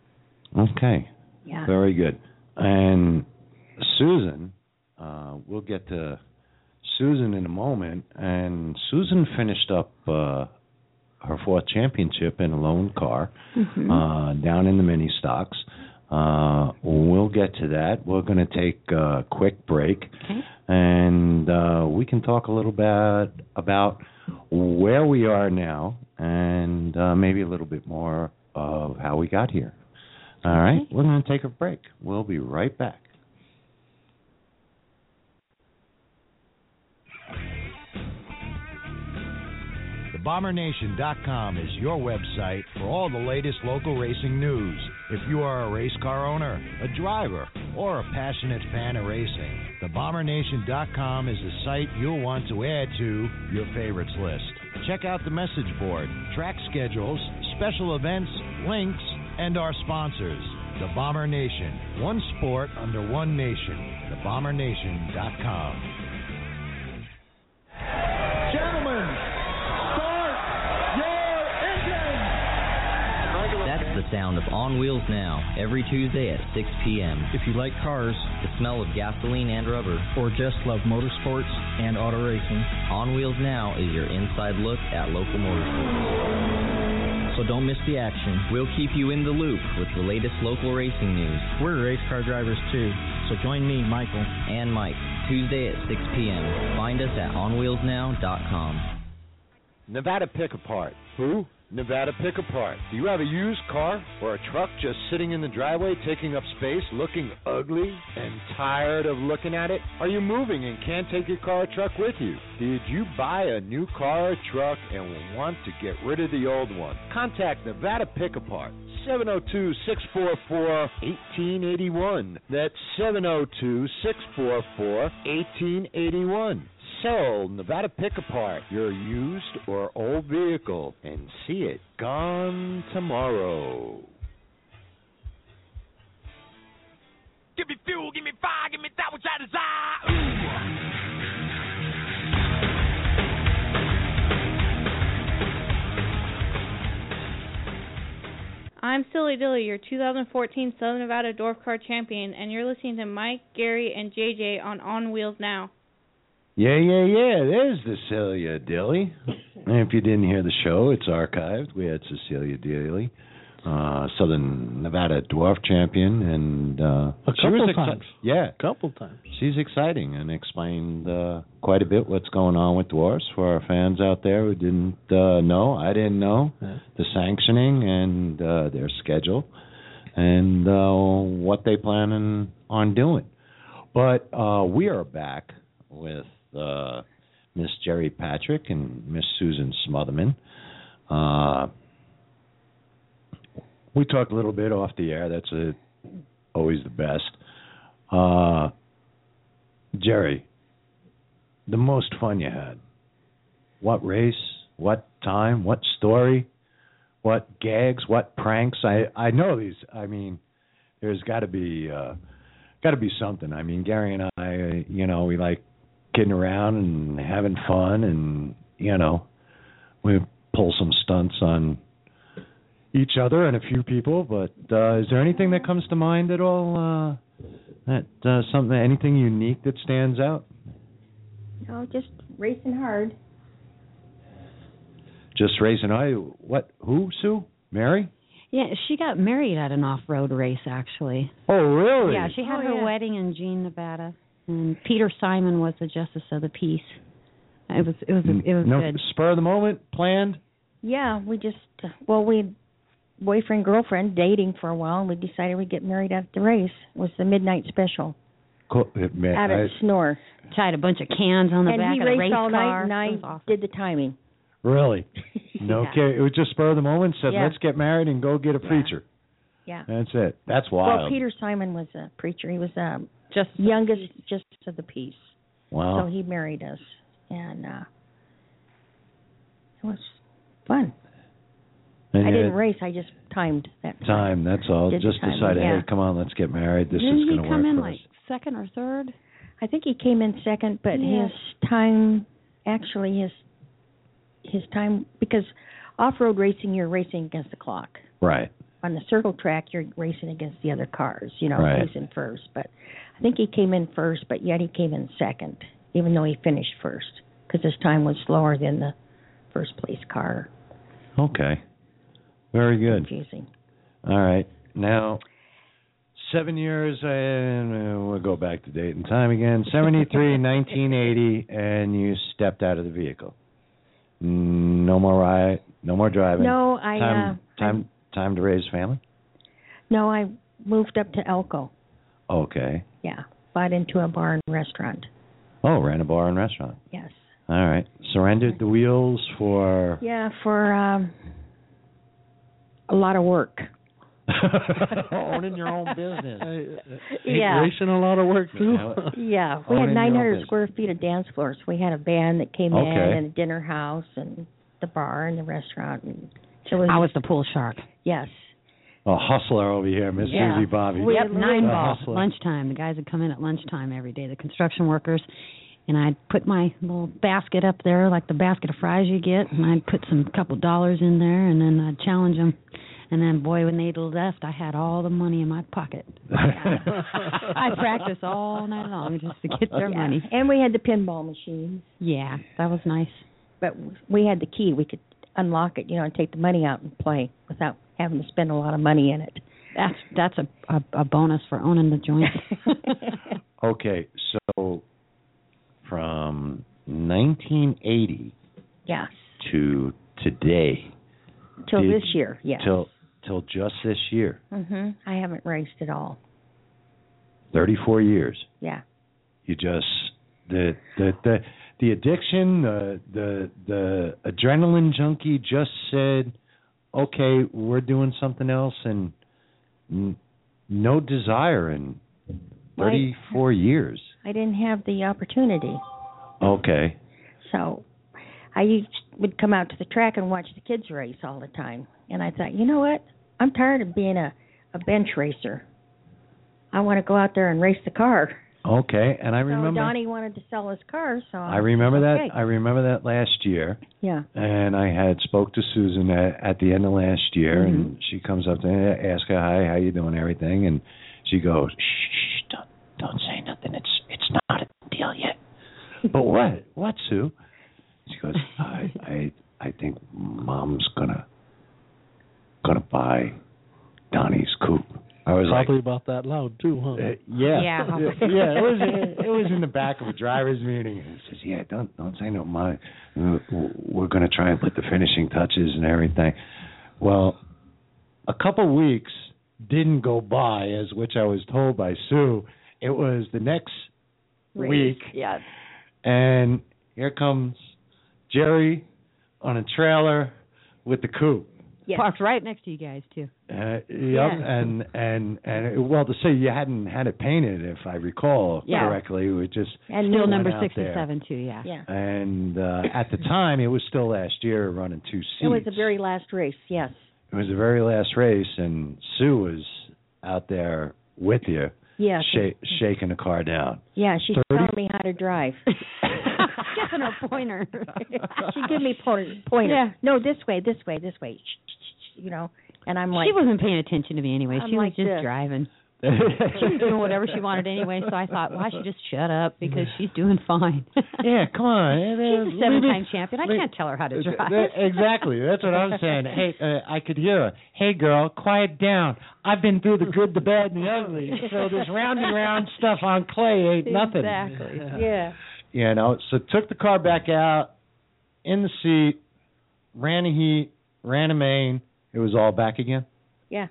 Okay. Yeah. Very good. And Susan, uh, we'll get to Susan in a moment. And Susan finished up uh, her fourth championship in a lone car Mhm. uh, down in the mini stocks. Uh, we'll get to that. We're going to take a quick break, Okay. and uh, we can talk a little bit about where we are now, and uh, maybe a little bit more of how we got here. All right, Okay. we're going to take a break. We'll be right back. the bomber nation dot com is your website for all the latest local racing news. If you are a race car owner, a driver, or a passionate fan of racing, the bomber nation dot com is the site you'll want to add to your favorites list. Check out the message board, track schedules, special events, links, and our sponsors. The Bomber Nation, one sport under one nation. the bomber nation dot com. Gentlemen, start your engines! That's the sound of On Wheels Now, every Tuesday at six p.m. If you like cars, The smell of gasoline and rubber. or just love motorsports and auto racing, On Wheels Now is your inside look at local motorsports. so don't miss the action. We'll keep you in the loop with the latest local racing news. We're race car drivers too, so join me, Michael. And Mike, Tuesday at six p.m. Find us at on wheels now dot com. Nevada Pick Apart. Who? Nevada Pick Apart. Do you have a used car or a truck just sitting in the driveway taking up space, looking ugly and tired of looking at it? Are you moving and can't take your car or truck with you? Did you buy a new car or truck and want to get rid of the old one? Contact Nevada Pick Apart. seven oh two, six four four, one eight eight one. That's seven oh two, six four four, one eight eight one. Sell Nevada Pick Apart, your used or old vehicle, and see it gone tomorrow. Give me fuel, give me fire, give me that which I desire. Ooh. I'm Silly Dilly, your two thousand fourteen Southern Nevada Dwarf Car Champion, and you're listening to Mike, Gary, and J J on On Wheels Now. Yeah, yeah, yeah. There's Cecilia Dilly. And if you didn't hear the show, it's archived. We had Cecilia Dilly, uh, Southern Nevada Dwarf Champion, and uh, a couple of times. Yeah, a couple times. She's exciting and explained uh, quite a bit what's going on with dwarfs for our fans out there who didn't uh, know. I didn't know yeah. the sanctioning and uh, their schedule and uh, what they planning on doing. But uh, we are back with uh, Miss Jerry Patrick and Miss Susan Smotherman. Uh, we talked a little bit off the air. That's a, always the best. Uh, Jerry, the most fun you had. What race? What time? What story? What gags? What pranks? I, I know these. I mean, there's got to be uh, got to be something. I mean, Gary and I, you know, we like kidding around and having fun, and you know, we pull some stunts on each other and a few people. But uh, is there anything that comes to mind at all? Uh, that uh, something, anything unique that stands out? No, just racing hard. Just racing. I what? Who? Sue? Mary? Yeah, she got married at an off-road race, actually. Oh, really? Yeah, she had oh, her yeah. wedding in Jean, Nevada, and Peter Simon was the justice of the peace. It was it was it was no, good. Spur of the moment, planned. Yeah, we just uh, well, we boyfriend girlfriend dating for a while, and we decided we'd get married at the race. It was the midnight special. Cool. It, man, out of I, Snore. Tied a bunch of cans on the and back he of the raced race all car. night, and I awesome. did the timing. Really? No, yeah. okay. It was just spur of the moment. Said, yeah. let's get married and go get a yeah. preacher. Yeah. That's it. That's wild. Well, Peter Simon was a preacher. He was um, just youngest just of the peace. Wow. So he married us, and uh, it was fun. And I you didn't had race. I just timed that time. That's all. Did Just the timing, decided, yeah. hey, come on, let's get married. This Didn't is going he to come work in for like us. second or third? I think he came in second, but Yeah. his time, actually his his time, because off-road racing, you're racing against the clock. Right. On the circle track, you're racing against the other cars, you know, Right. he's in first. But I think he came in first, but yet he came in second, even though he finished first, because his time was slower than the first place car. Okay. Very good. Confusing. All right. Now, seven years, and uh, we'll go back to date and time again. seventy-three, nineteen eighty, and you stepped out of the vehicle. No more ride, no more driving. No, I time, uh, time, time to raise family. No, I moved up to Elko. Okay. Yeah, bought into a bar and restaurant. Oh, ran a bar and restaurant. Yes. All right. Surrendered the wheels for. Yeah, for um, a lot of work. Owning your own business. Yeah. Racing a lot of work too. Yeah, we Owning had nine your own hundred business. square feet of dance floors. We had a band that came Okay. in, and a dinner house, and the bar and the restaurant. And it was I was the pool shark. yes. A hustler over here, Miss Yeah. Susie Bobby. We- Yep, nine A ball, hustler. lunchtime. The guys would come in at lunchtime every day, the construction workers, and I'd put my little basket up there, like the basket of fries you get, and I'd put some couple dollars in there, and then I'd challenge them. And then, boy, when they left, I had all the money in my pocket. I practiced all night long just to get their Yeah. money. And we had the pinball machines, Yeah, that was nice. but we had the key. We could unlock it, you know, and take the money out and play without having to spend a lot of money in it. That's that's a a, a bonus for owning the joint. Okay, so from nineteen eighty Yes. to today. Till did- this year, yes. Till till just this year. Mhm. I haven't raced at all. thirty-four years. Yeah. You just the the the the addiction, the the the adrenaline junkie just said, okay, we're doing something else, and n- no desire in thirty-four Right. years. I didn't have the opportunity. Okay. So I used, would come out to the track and watch the kids race all the time. And I thought, you know what? I'm tired of being a, a bench racer. I want to go out there and race the car. Okay, and I remember. So Donnie wanted to sell his car, so I remember okay. that. I remember that last year. Yeah. And I had spoke to Susan at, at the end of last year, Mm-hmm. and she comes up to me, ask her, hi, how you doing, everything, and she goes, shh, don't, don't say nothing. It's it's not a deal yet. But what? What, Sue? She goes, I I I think Mom's gonna gonna buy Donnie's coupe. I was Probably like, about that loud too, huh? uh, yeah, Yeah. yeah. It was it was in the back of a driver's meeting. And he says, yeah, don't don't say no. My we're gonna try and put the finishing touches and everything. Well, a couple weeks didn't go by, as which I was told by Sue. It was the next Race. week, Yes. and here comes Jerry on a trailer with the coupe. Yes. Parked right next to you guys too. Uh, yep, Yeah. and and and well, to say you hadn't had it painted, if I recall Yeah. correctly, it was just And Still new number out sixty-seven too. Yeah. Yeah. and uh, at the time, it was still last year running two seats. It was the very last race, yes. It was the very last race, and Sue was out there with you, Yeah. sh- shaking the car down. Yeah, she's thirty telling me how to drive. Giving her pointer. She give me pointer. pointer. Yeah. No, this way, this way, this way. You know, and I'm like, She wasn't paying attention to me anyway. I'm She was like just this. driving. She was doing whatever she wanted anyway, so I thought, well, I should just shut up because she's doing fine. Yeah, come on. She's a seven-time champion. I leave- can't tell her how to drive. That- exactly. That's what I'm saying. Hey, uh, I could hear her. Hey, girl, quiet down. I've been through the good, the bad, and the ugly. So this round and round stuff on clay ain't nothing. Exactly. yeah. You know, so took the car back out, in the seat, ran a heat, ran a main. It was all back again. Yeah.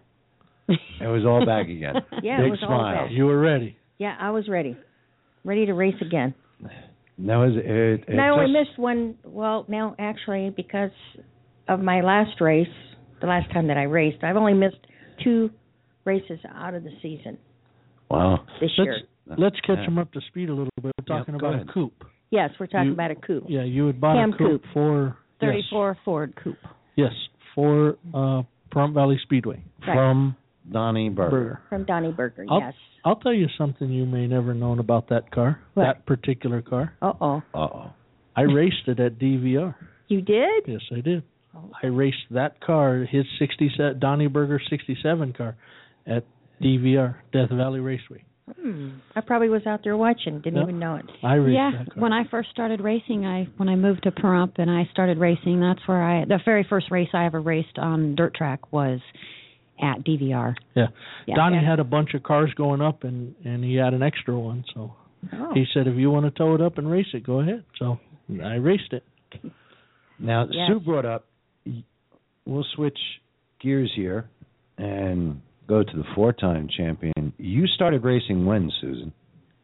It was all back again. Yeah, it Big was all smile. back. You were ready. Yeah, I was ready. Ready to race again. That was it. it And I only just- missed one, well, now actually because of my last race, the last time that I raced, I've only missed two races out of the season Wow. this Let's year. let's catch Yeah. them up to speed a little bit. We're talking Yeah, go about ahead. a coupe. Yes, we're talking You- about a coupe. Yeah, you had bought Cam a coupe, coupe. for thirty-four Ford Coupe. Yes, yes, for uh, Pahrump Valley Speedway. Right. From Donnie Berger. Burger. From Donnie Berger, I'll, yes. I'll tell you something you may never known about that car. What? That particular car. Uh-oh. Uh-oh. I raced it at D V R. You did? Yes, I did. I raced that car, his sixty-seven Donnie Berger sixty-seven car, at D V R, Death Valley Raceway. Hmm. I probably was out there watching, didn't Yep. even know it. I raced Yeah, that car. when I first started racing, I when I moved to Pahrump and I started racing, that's where I the very first race I ever raced on dirt track was at D V R. Yeah. Yeah. Donnie Yeah. had a bunch of cars going up, and and he had an extra one, so Oh. he said, if you want to tow it up and race it, go ahead. So I raced it. Now, Yes. Sue brought up, we'll switch gears here and go to the four-time champion. You started racing when, Susan?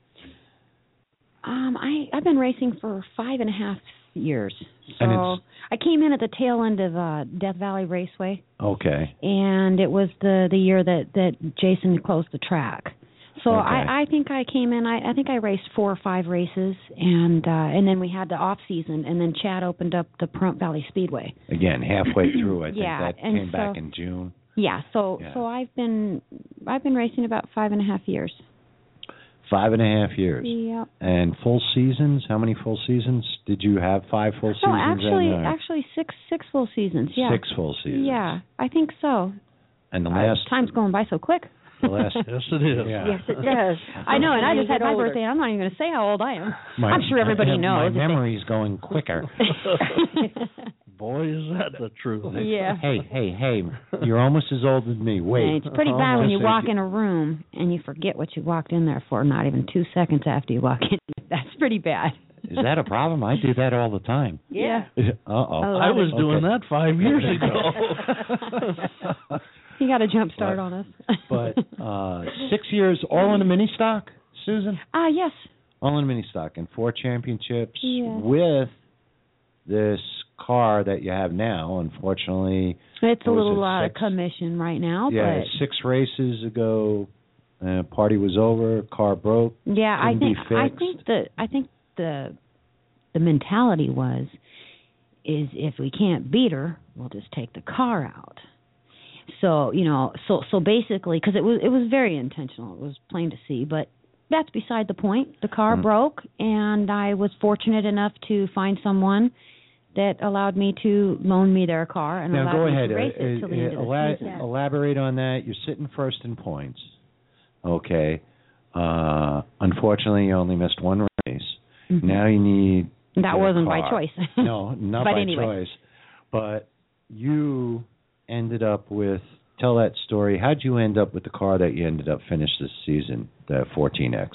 Um, I I've been racing for five and a half years. So And it's- I came in at the tail end of uh, Death Valley Raceway, Okay. and it was the the year that that Jason closed the track. So Okay. I I think I came in. I I think I raced four or five races, and uh, and then we had the off season, and then Chad opened up the Pahrump Valley Speedway. Again, halfway through, I think Yeah, that and came back so- in June. Yeah. So Yeah. so I've been I've been racing about five and a half years. Five and a half years. Yeah. And full seasons? How many full seasons? Did you have five full seasons? No, actually, and, uh, actually six six full seasons. Yeah. Six full seasons. Yeah, I think so. And the Uh, last... time's going by so quick. The last Yes, it is. Yeah. Yes, it does. I know, and I When you just had get my older. birthday. I'm not even going to say how old I am. My- I'm sure everybody my knows. My memory's going quicker. Boy, is that the truth. Yeah. Hey, hey, hey, you're almost as old as me. Wait. And it's pretty bad when you Just- walk in a room and you forget what you walked in there for. Not even two seconds after you walk in. That's pretty bad. Is that a problem? I do that all the time. Yeah. Uh-oh. I was doing that five years ago. You got a jump start But- on us. But uh, six years all in a mini stock, Susan? Ah, yes. All in a mini stock and four championships Yeah. with this car that you have now. Unfortunately, it's a what was little it, out of six- commission right now. Yeah, but six races ago, uh, party was over, car broke. yeah, I couldn't think be I fixed. think the I think the the mentality was is if we can't beat her, we'll just take the car out. So you know, so so basically, because it was it was very intentional. It was plain to see, but that's beside the point. The car Mm. broke, and I was fortunate enough to find someone that allowed me to loan me their car and Now allowed go me ahead. to race uh, it till the uh, end of the ela- season. Elaborate on that. You're sitting first in points. Okay. Uh, unfortunately, you only missed one race. Mhm. Now you need. to That get a wasn't by car. choice. No, not But by anyway. choice. But you ended up with. Tell that story. How'd you end up with the car that you ended up finished this season, the fourteen X?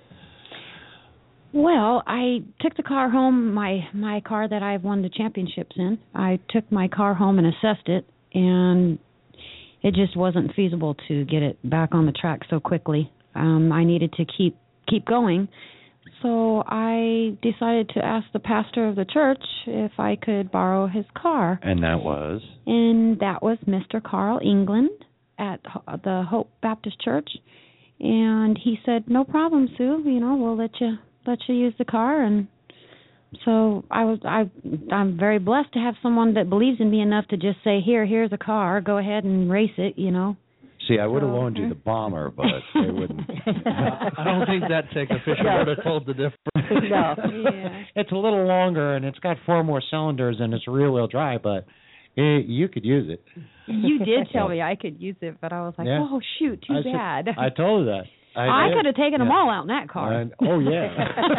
Well, I took the car home, my my car that I've won the championships in. I took my car home and assessed it, and it just wasn't feasible to get it back on the track so quickly. Um, I needed to keep keep going, so I decided to ask the pastor of the church if I could borrow his car, And that was. and that was Mister Carl England at Ho- the Hope Baptist Church, and he said, "No problem, Sue. You know, we'll let you." let you use the car. And so I was I I'm very blessed to have someone that believes in me enough to just say, here here's a car, go ahead and race it, you know. See, I would have So- loaned you the bomber, but they wouldn't. I don't think that tech official No. would have told the difference. Yeah. It's a little longer, and it's got four more cylinders, and it's rear-wheel drive, but it, you could use it. You did tell me I could use it, but I was like, Yeah. oh shoot, too I said- bad. I told her that. I, did. could have taken them Yeah. all out in that car. And- oh, yeah.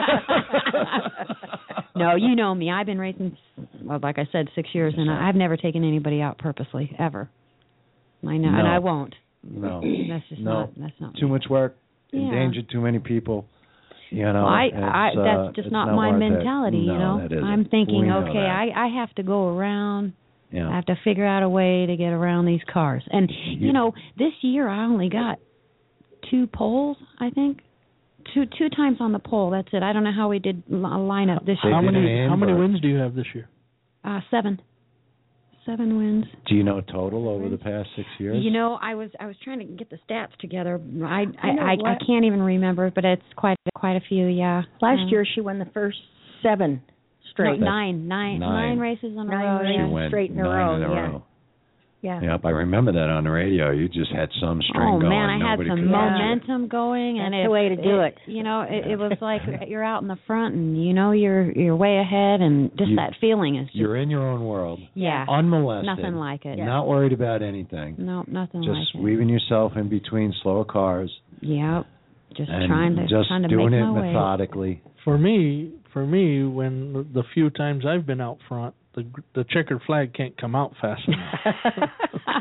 No, you know me. I've been racing, well, like I said, six years, and I've never taken anybody out purposely, ever. I know, and No. I won't. No. That's just no. not. That's not. Too much work, Yeah. endangered too many people. You know, Well, I, it's, I, uh, that's just it's not, not my worth it. mentality, you No, know. that isn't. I'm thinking, We know okay, that. I, I have to go around. Yeah. I have to figure out a way to get around these cars. And, you You- know, this year I only got two poles, I think. Two two times on the pole. That's it. I don't know how we did li- line up this They year. How did many an how many Amber. wins do you have this year? Uh, seven. Seven wins. Do you know total over the past six years? You know, I was I was trying to get the stats together. I I You know I, I what? can't even remember, but it's quite quite a few. Yeah. Last Um, year she won the first seven straight. No, nine, nine, Nine. nine races in a Nine row. races. She Yeah. went straight in a nine row, in a yeah. row. Yeah. Yep, I remember that on the radio. You just had some string Oh going. man, I had Nobody some could touch it. momentum going, and That's it, the way to do it. You know, it, it was like you're out in the front, and you know you're you're way ahead, and just You- that feeling is just You're in your own world, yeah, unmolested, nothing like it. not worried about anything. No, nothing Just like it. weaving yourself in between slower cars Yeah, just and trying to just trying to doing make it my way. methodically. For me, for me, when the few times I've been out front, the the checkered flag can't come out fast enough.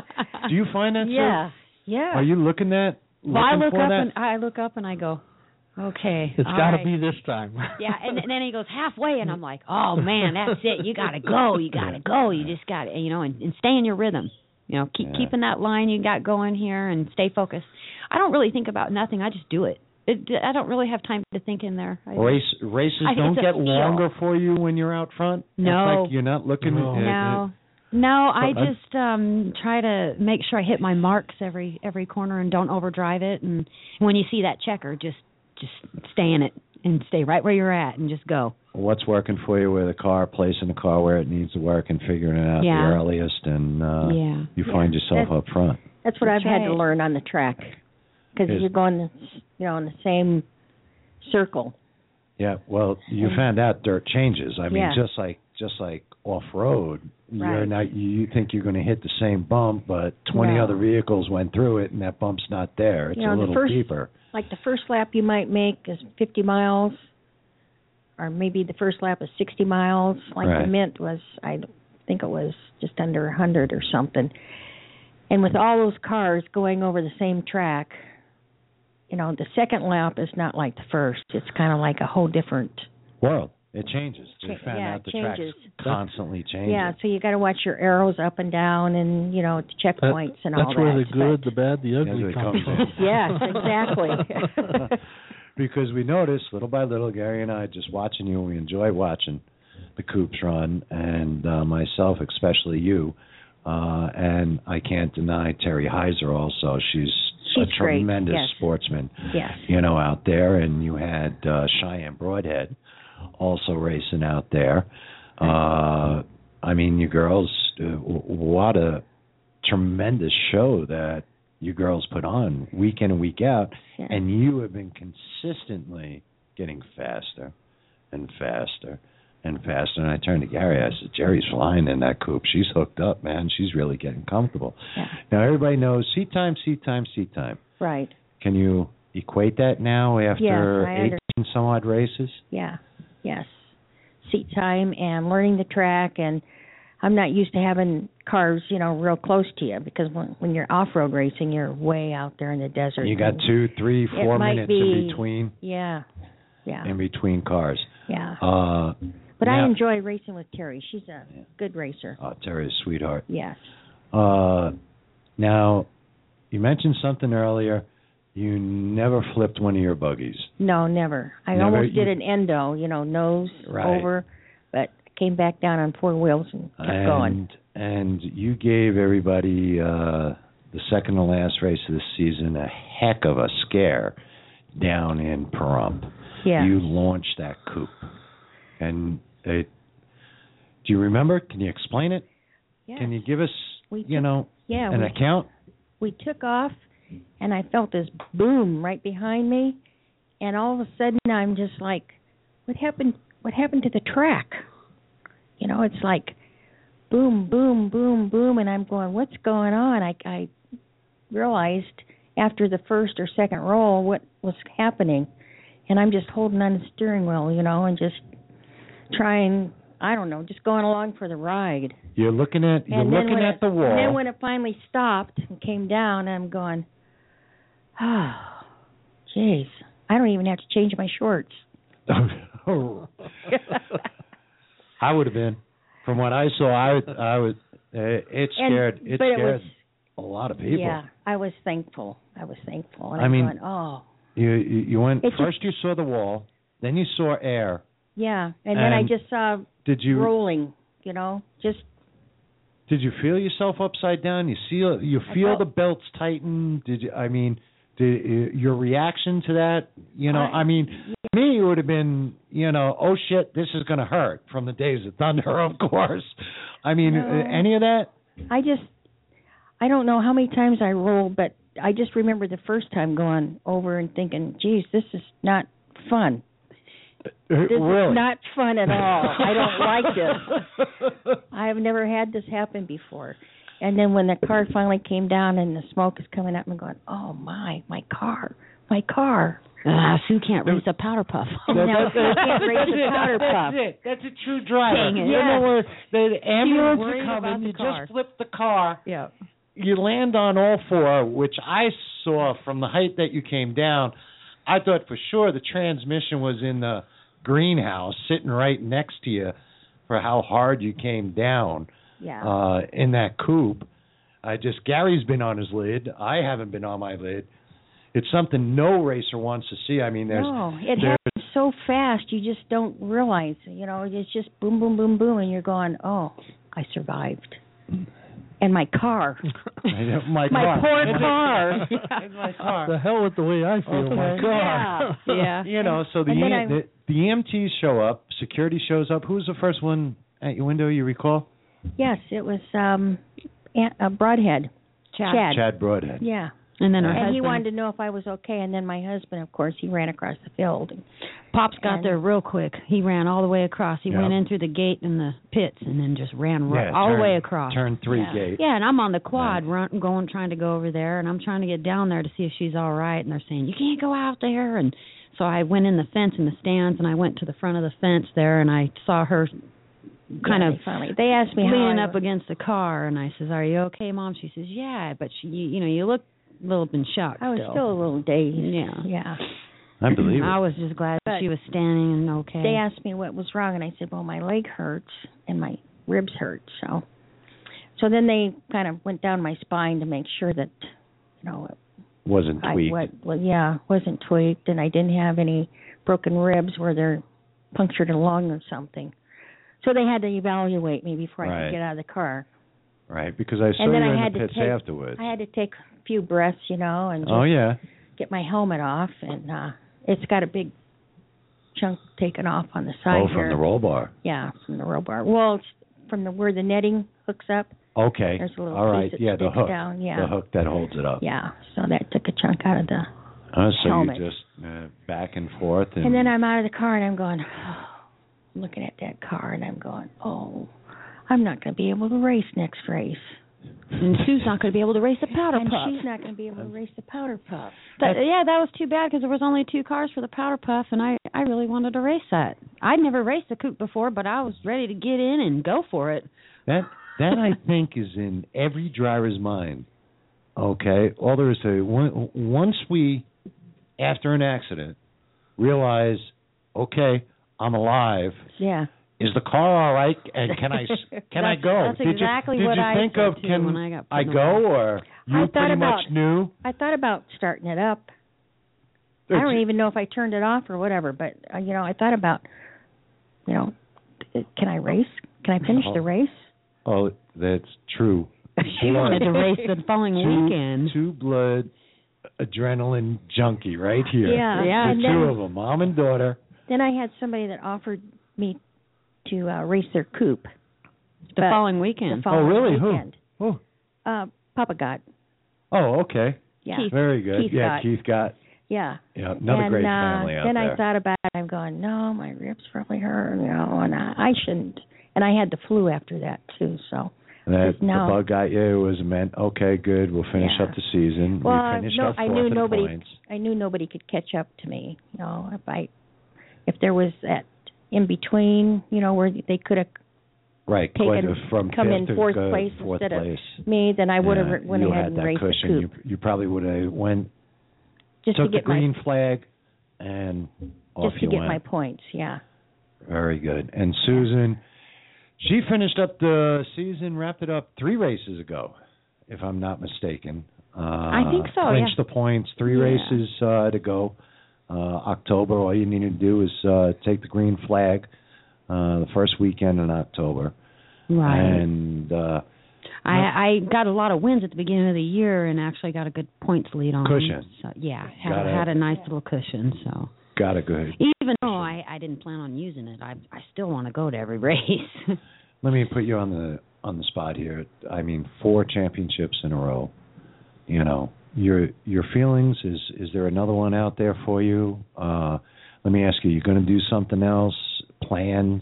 Do you find that? Yeah. Sir? Yeah. Are you looking at? Well, I looking look for up that? and I look up and I go, okay, It's all got to right. be this time. Yeah, and, and then he goes halfway, and I'm like, oh man, that's it. You gotta go. You gotta go. You just gotta, you know, and, and stay in your rhythm. You know, keep Yeah. keeping that line you got going here, and stay focused. I don't really think about nothing. I just do it. it I don't really have time to think in there. I, Race races I think don't it's a get feel. longer for you when you're out front. No. It's like you're not looking. No. at- No, no. I But I- just um try to make sure I hit my marks every every corner and don't overdrive it. And when you see that checker, just just stay in it and stay right where you're at and just go. What's working for you with a car, placing the car where it needs to work, and figuring it out Yeah. the earliest, and uh, Yeah. you find Yeah. yourself That- up front. That's what That's I've had to right. learn on the track, because Is- you're going, the, you know, in the same circle. Yeah, well, you found out dirt changes. I mean, Yeah. just like just like off road, you're Right. not. You think you're going to hit the same bump, but twenty No. other vehicles went through it, and that bump's not there. It's You know, a the little first- deeper. Like the first lap you might make is fifty miles, or maybe the first lap is sixty miles. Like Right. the Mint was, I think it was just under a hundred or something. And with all those cars going over the same track, you know, the second lap is not like the first. It's kind of like a whole different. World. It changes. We Cha- found yeah, out the it changes. track's constantly changing. Yeah, so you got to watch your arrows up and down, and you know, the checkpoints and all That's that. where the But- good, the bad, the ugly Ugly comes comes from. Yes, exactly. Because we noticed little by little, Gary and I just watching you, we enjoy watching. the Coops run, and uh, myself, especially you. Uh, and I can't deny Terry Heiser also. She's, She's a tremendous great. Yes. sportsman, Yes. you know, out there. And you had uh, Cheyenne Broadhead also racing out there. Uh, I mean, you girls, uh, what a tremendous show that you girls put on week in and week out. Yeah. And you have been consistently getting faster and faster and faster. And I turned to Gary. I said, Jerry's flying in that coupe. She's hooked up, man. She's really getting comfortable. Yeah. Now, everybody knows seat time, seat time, seat time. Right. Can you equate that now after Yes, I eighteen under- some odd races? Yeah. Yes. Seat time and learning the track, and I'm not used to having cars, you know, real close to you, because when when you're off-road racing, you're way out there in the desert. You got two, three, four It might minutes be- in between. Yeah. Yeah. In between cars. Yeah. Uh, But now, I enjoy racing with Terry. She's a good racer. Oh, Terry's a sweetheart. Yes. Uh, now, you mentioned something earlier. You never flipped one of your buggies. No, never. I Never- almost did you- an endo, you know, nose Right. over, but came back down on four wheels and kept and, going. And you gave everybody uh, the second to last race of the season a heck of a scare down in Pahrump. Yeah. You launched that coupe. And it, do you remember? Can you explain it? Yes. Can you give us, We you took- know, yeah, an we- account? We took off, and I felt this boom right behind me, and all of a sudden I'm just like, what happened? What happened to the track? You know, it's like boom, boom, boom, boom, and I'm going, what's going on? I, I realized after the first or second roll what was happening, and I'm just holding on the steering wheel, you know, and just trying, I don't know, just going along for the ride. You're looking at you're And then looking when at it, the wall. And then when it finally stopped and came down, I'm going, oh, jeez, I don't even have to change my shorts. I would have been. From what I saw, I I was. Uh, it scared. And- it but it scared was- a lot of people. Yeah, I was thankful. I was thankful. And I I'm mean, going, oh, You you, you went It just- first. You saw the wall. Then you saw air. yeah. And, then I And just saw Did you rolling, you know, just did you feel yourself upside down? You see you I feel felt- the belts tighten. Did you? I mean, did uh, your reaction to that? You know, I- I mean, me it would have been, you know, oh shit, this is going to hurt from the days of Thunder, of course. I mean, No. uh, any of that? I just, I don't know how many times I rolled, but I just remember the first time going over and thinking, geez, this is not fun. This really? is not fun at all. I don't like this. I have never had this happen before. And then when the car finally came down and the smoke is coming up, I'm going, oh my, my car, my car. Ah, Sue can't race a powder puff. No, I can't race a powder puff. That's it. That's a true driver. Dang it. You know where the ambulance worried is about coming, the you car. just flip the car. Yeah. You land on all four, which I saw from the height that you came down. I thought for sure the transmission was in the greenhouse, sitting right next to you, for how hard you came down Yeah. uh, in that coupe. I just Gary's been on his lid. I haven't been on my lid. It's something no racer wants to see. I mean, there's no, it there's happens so fast you just don't realize. You know, it's just boom, boom, boom, boom, and you're going, oh, I survived. And my car. my My car. poor car. In my car. The hell with the way I feel. Okay. My car. Yeah. Yeah. You know, so the, And then E- I- the the E M Ts show up, security shows up. Who's the first one at your window? You recall? Yes, it was um, Aunt, uh, Broadhead. Chad. Chad. Chad Broadhead. Yeah. And then her And husband. he wanted to know if I was okay. And then my husband, of course, he ran across the field. And, Pops got and- there real quick. He ran all the way across. He Yeah. went in through the gate in the pits and then just ran right, Yeah, all turn- the way across. Turn three Yeah. gate. Yeah, and I'm on the quad, run, going, trying to go over there, and I'm trying to get down there to see if she's all right. And they're saying you can't go out there, and so I went in the fence in the stands, and I went to the front of the fence there, and I saw her kind yeah, of they finally, they asked me how leaning I up was. against the car, and I says, "Are you okay, Mom?" She says, "Yeah," but she, you, you know, you look a little been shocked. I was still. still a little dazed. Yeah. Yeah. I believe it. I was just glad that But she was standing and okay. They asked me what was wrong, and I said, well, my leg hurts and my ribs hurt. So, so then they kind of went down my spine to make sure that, you know, Wasn't I tweaked. what, well, yeah, wasn't tweaked, and I didn't have any broken ribs where they're punctured a lung or something. So they had to evaluate me before I Right. could get out of the car. Right, because I saw and then you I in had the to pits take, afterwards. I had to take a few breaths, you know, and just Oh, yeah. get my helmet off, and uh it's got a big chunk taken off on the side Oh, here. from the roll bar. Yeah, from the roll bar. Well, it's from the where the netting hooks up. Okay. There's a little All right. piece that Yeah, the sticks hook. down. Yeah. The hook that holds it up. Yeah. So that took a chunk out of the Oh, so helmet. you just uh, back and forth. And, And then I'm out of the car and I'm going, oh, looking at that car and I'm going, oh, I'm not going to be able to race next race. And Sue's not going to be able to race the powder and puff. she's not going to be able to race the powder puff. But, yeah, that was too bad because there was only two cars for the powder puff, and I I really wanted to race that. I'd never raced a coupe before, but I was ready to get in and go for it. That that I think is in every driver's mind. Okay, all there is to one, once we, after an accident, realize, okay, I'm alive. Yeah. Is the car all right? And can I can I That's- go? that's did exactly you, did what you I think said, of too, can when I got put I in the go car. or you I thought pretty about, much knew? I thought about starting it up. I don't even know if I turned it off or whatever, but uh, you know, I thought about, you know, can I race? Can I finish Oh. the race? Oh, that's true. She wanted to race the following two, weekend. Two blood adrenaline junkie right here. Yeah, yeah. The and two then, of them, mom and daughter. then I had somebody that offered me to uh, race their coupe. The But following weekend. The following Oh, really? Who? weekend. Who? Uh, Papa God. Oh, okay. Yeah. Keith. Very good. Keith yeah, got- Keith got. Yeah. Yeah, another and, great uh, family out then there. I thought about it. I'm going, no, my ribs probably hurt, you know, and I, I shouldn't. And I had the flu after that too, so. that no. the bug got you. It was meant. Okay, good. We'll finish Yeah. up the season. Well, we finished no, up I fourth knew in nobody. points. I knew nobody could catch up to me. You know, if I, if there was that in between, you know, where they could have Right, taken quite- from come fifth in to fourth go place fourth instead place. of me, then I would have Yeah, went you ahead had and that raced cushion. the You, coupe you probably would have went just took to get the green my flag and off just to you get went. my points. Yeah. Very good. And Susan, she finished up the season, wrapped it up three races ago, if I'm not mistaken. Uh, I think so, Clinched yeah. the points, three Yeah. races uh, to go. Uh, October, all you need to do is uh, take the green flag uh, the first weekend in October. Right. And uh, I I got a lot of wins at the beginning of the year and actually got a good points lead on them. Cushion. So, yeah, had, Got a- had a nice little cushion. So got a good. even though I, I didn't plan on using it, I I still want to go to every race. Let me put you on the on the spot here. I mean, four championships in a row. You know, your your feelings. Is is there another one out there for you? Uh, let me ask you. You going to do something else? Plans?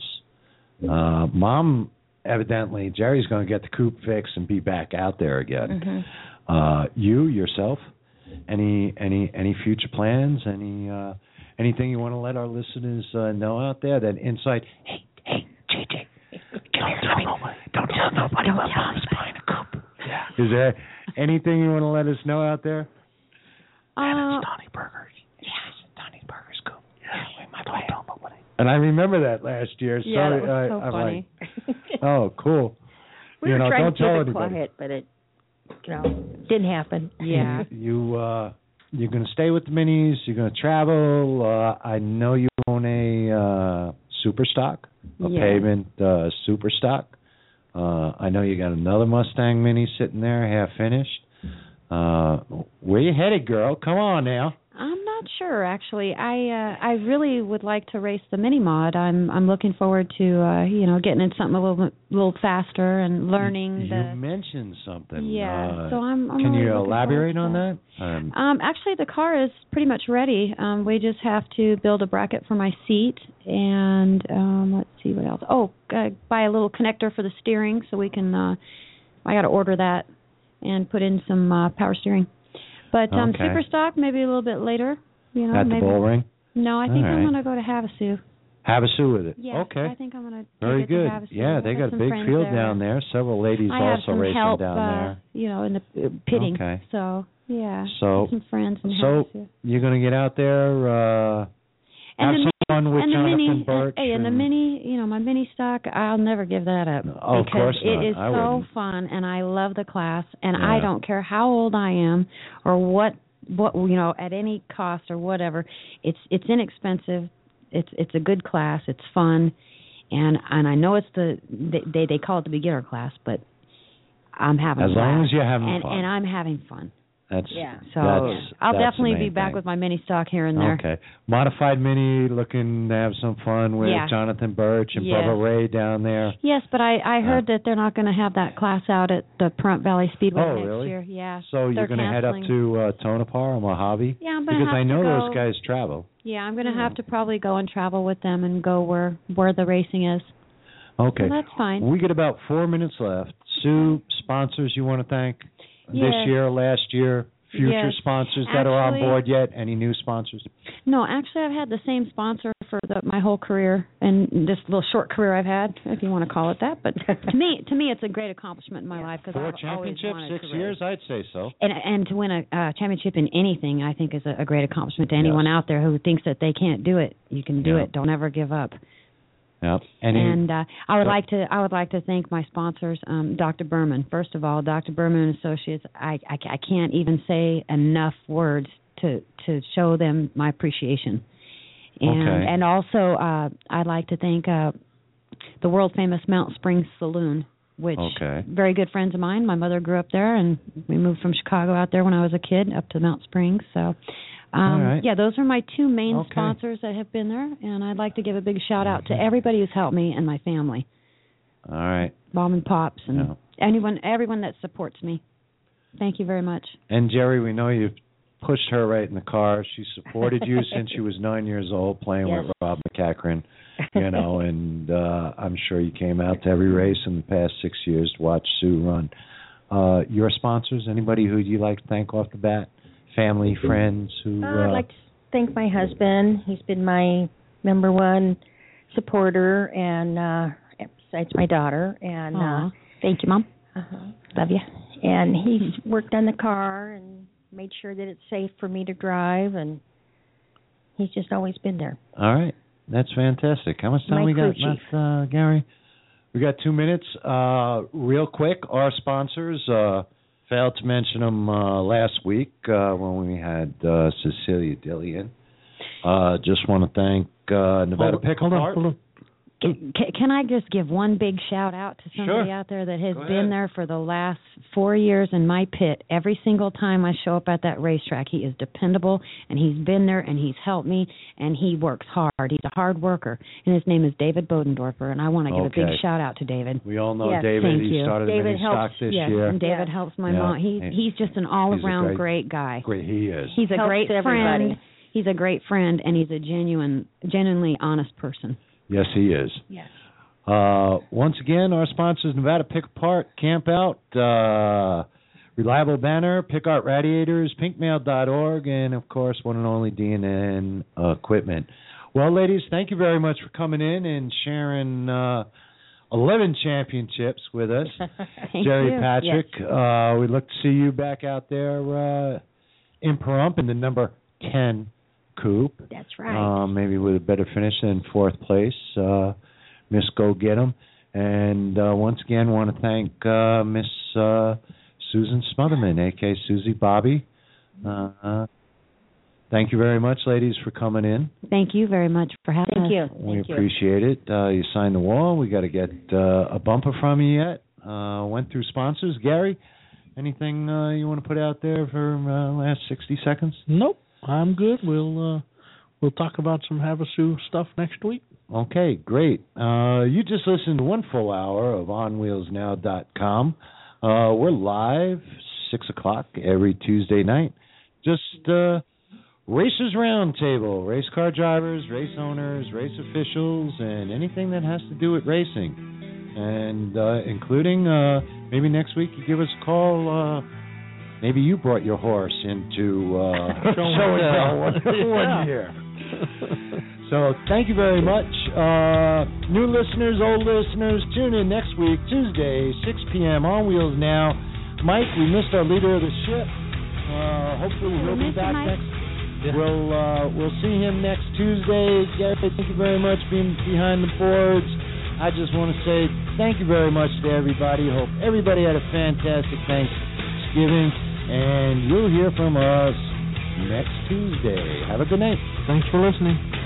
Uh, Mom, evidently, Jerry's going to get the coupe fixed and be back out there again. Mm-hmm. Uh, you yourself, any any any future plans? Any uh, anything you want to let our listeners uh, know out there? That insight. Hey, hey, J J. Don't tell nobody. Don't tell nobody about Mom's buying a coupe. Yeah. Is there anything you want to let us know out there? Uh, Donnie Burgers. Yes, Donnie Burgers coupe. Yeah, my don't tell nobody. And I remember that last year. Yeah, so, that was so uh, I'm funny. Like, oh, cool. We you were know, trying don't to tell keep it anybody. quiet, but it, you know, didn't happen. Yeah. You uh, you're going to stay with the minis. You're going to travel. Uh, I know you own a uh, super stock, a Yeah. pavement uh, super stock. Uh, I know you got another Mustang Mini sitting there, half finished. Uh, where you headed, girl? Come on now. I'm not sure actually. I uh, I really would like to race the mini mod. I'm I'm looking forward to uh, you know getting in something a little bit, little faster and learning You the. mentioned something. Yeah, Uh, so I'm. I'm can really you looking elaborate forward on to that? Um, Um, actually, the car is pretty much ready. Um, we just have to build a bracket for my seat, and um, let's see what else. Oh, uh, buy a little connector for the steering, so we can. Uh, I got to order that and put in some uh, power steering. But um, Okay. super stock maybe a little bit later. You know, at the maybe. bull ring? No, I think All I'm right. going to go to Havasu. Havasu with it. Yeah, Okay. I think I'm going to. Very it good. To Havasu. Yeah, they I got have a some big friends field there. down there. Several ladies I have also some racing help, down uh, there. you know, in the uh, pitting. Okay. So yeah, So- some friends in So Havasu. you're going to get out there, uh, And have the some fun with and the Jonathan mini, Birch. hey, and the and- mini, you know, my mini stock, I'll never give that up. Oh, of because course not. It is I so wouldn't. fun, and I love the class, and I Yeah. don't care how old I am or what, what you know, at any cost or whatever. It's it's inexpensive. It's it's a good class. It's fun, and and I know it's the they they call it the beginner class, but I'm having as fun. long as you're having and, fun, and I'm having fun. That's yeah. So that's, I'll that's definitely the main be back thing. with my mini stock here and there. Okay, modified mini, looking to have some fun with Yeah. Jonathan Birch and Yes. Bubba Ray down there. Yes, but I I heard Uh, that they're not going to have that class out at the Pahrump Valley Speedway Oh, next really? year. Yeah. So you're they're going to head up canceling. to uh, Tonopah or Mojave? Yeah, I'm gonna because have I know to go. those guys travel. Yeah, I'm going to have to probably go and travel with them and go where where the racing is. Okay, So that's fine. We get about four minutes left. Sue, sponsors you want to thank this Yes. year, last year, future Yes. sponsors that are on Actually- board yet? Any new sponsors? No, actually, I've had the same sponsor for the, my whole career, and this little short career I've had, if you want to call it that. But to me, to me, it's a great accomplishment in my life because Four I've always championships, wanted six to years, race. I'd say so. And and to win a uh, championship in anything, I think, is a, a great accomplishment to anyone out there who thinks that they can't do it. You can do Yeah. it. Don't ever give up. Yep. Any, And uh, I would Yep. like to I would like to thank my sponsors, um, Doctor Berman. First of all, Doctor Berman and Associates. I, I, I can't even say enough words to to show them my appreciation. And Okay. and also uh, I'd like to thank uh, the world famous Mount Springs Saloon, which Okay. very good friends of mine. My mother grew up there, and we moved from Chicago out there when I was a kid up to Mount Springs. So. Um, All right. Yeah, those are my two main Okay. sponsors that have been there, and I'd like to give a big shout out to everybody who's helped me and my family, All right. mom and pops, and Yeah. anyone, everyone that supports me. Thank you very much. And Jerry, we know you've pushed her right in the car. She supported you since she was nine years old, playing Yes. with Rob McCachran. You know, and uh, I'm sure you came out to every race in the past six years to watch Sue run. Uh, your sponsors, anybody who you like to thank off the bat? Family, friends who? Uh, Uh, I'd like to thank my husband. He's been my number one supporter, and uh, besides my daughter. And Aw. uh, Thank you, Mom. uh-huh. Love you. And he's worked on the car and made sure that it's safe for me to drive, and he's just always been there. All right, that's fantastic. How much time My we got crew chief. left, uh, Gary? We got two minutes. Uh, real quick, our sponsors. Uh, failed to mention them uh, last week uh, when we had uh, Cecilia Dillian. Uh, just want to thank uh, Nevada Hold- Pickle hold on, Mart. hold on. Can, can I just give one big shout out to somebody Sure. out there that has Go been ahead. there for the last four years in my pit? Every single time I show up at that racetrack, he is dependable, and he's been there, and he's helped me, and he works hard. He's a hard worker, and his name is David Bodendorfer, and I want to give a Okay. big shout out to David. We all know Yes, David. thank he you. started David mini stock helps- this yes, year. and David Yeah. helps my Yeah. mom. He, And he's just an all-around great- great guy. Great, he is. He's a Helps great everybody. friend. He's a great friend, and he's a genuine, genuinely honest person. Yes, he is. Yes. Uh, once again, our sponsors, Nevada Pick Apart, Camp Out, uh, Reliable Banner, Pick Art Radiators, pink mail dot org, and, of course, one and only D and N Equipment. Well, ladies, thank you very much for coming in and sharing uh, eleven championships with us. Thank Jerry you. Patrick, uh, we'd look to see you back out there uh, in Pahrump in the number ten coupe. That's right. Uh, maybe with a better finish than fourth place. Uh, Miss Go Get 'em. And uh, once again, want to thank uh, Miss uh, Susan Smotherman, a k a. Susie Bobby. Uh, uh, thank you very much, ladies, for coming in. Thank you very much for having Thank us. you. We Thank you. appreciate it. Uh, you signed the wall. We got to get uh, a bumper from you yet. Uh, went through sponsors. Gary, anything uh, you want to put out there for uh, last sixty seconds? Nope, I'm good. We'll uh, we'll talk about some Havasu stuff next week. Okay, great. Uh, you just listened to one full hour of on wheels now dot com. Uh, we're live six o'clock every Tuesday night. Just uh, Racers Roundtable, race car drivers, race owners, race officials, and anything that has to do with racing. And uh, including uh, maybe next week you give us a call. Uh, maybe you brought your horse into uh, Show and show and tell. tell one, one Yeah. year. So thank you very much. Uh, new listeners, old listeners, tune in next week, Tuesday, six p.m. on Wheels Now. Mike, we missed our leader of the ship. Uh, hopefully he'll be missed you, back Mike. next. We'll uh, we'll see him next Tuesday. Gary, thank you very much for being behind the boards. I just want to say thank you very much to everybody. Hope everybody had a fantastic Thanksgiving, and you'll hear from us next Tuesday. Have a good night. Thanks for listening.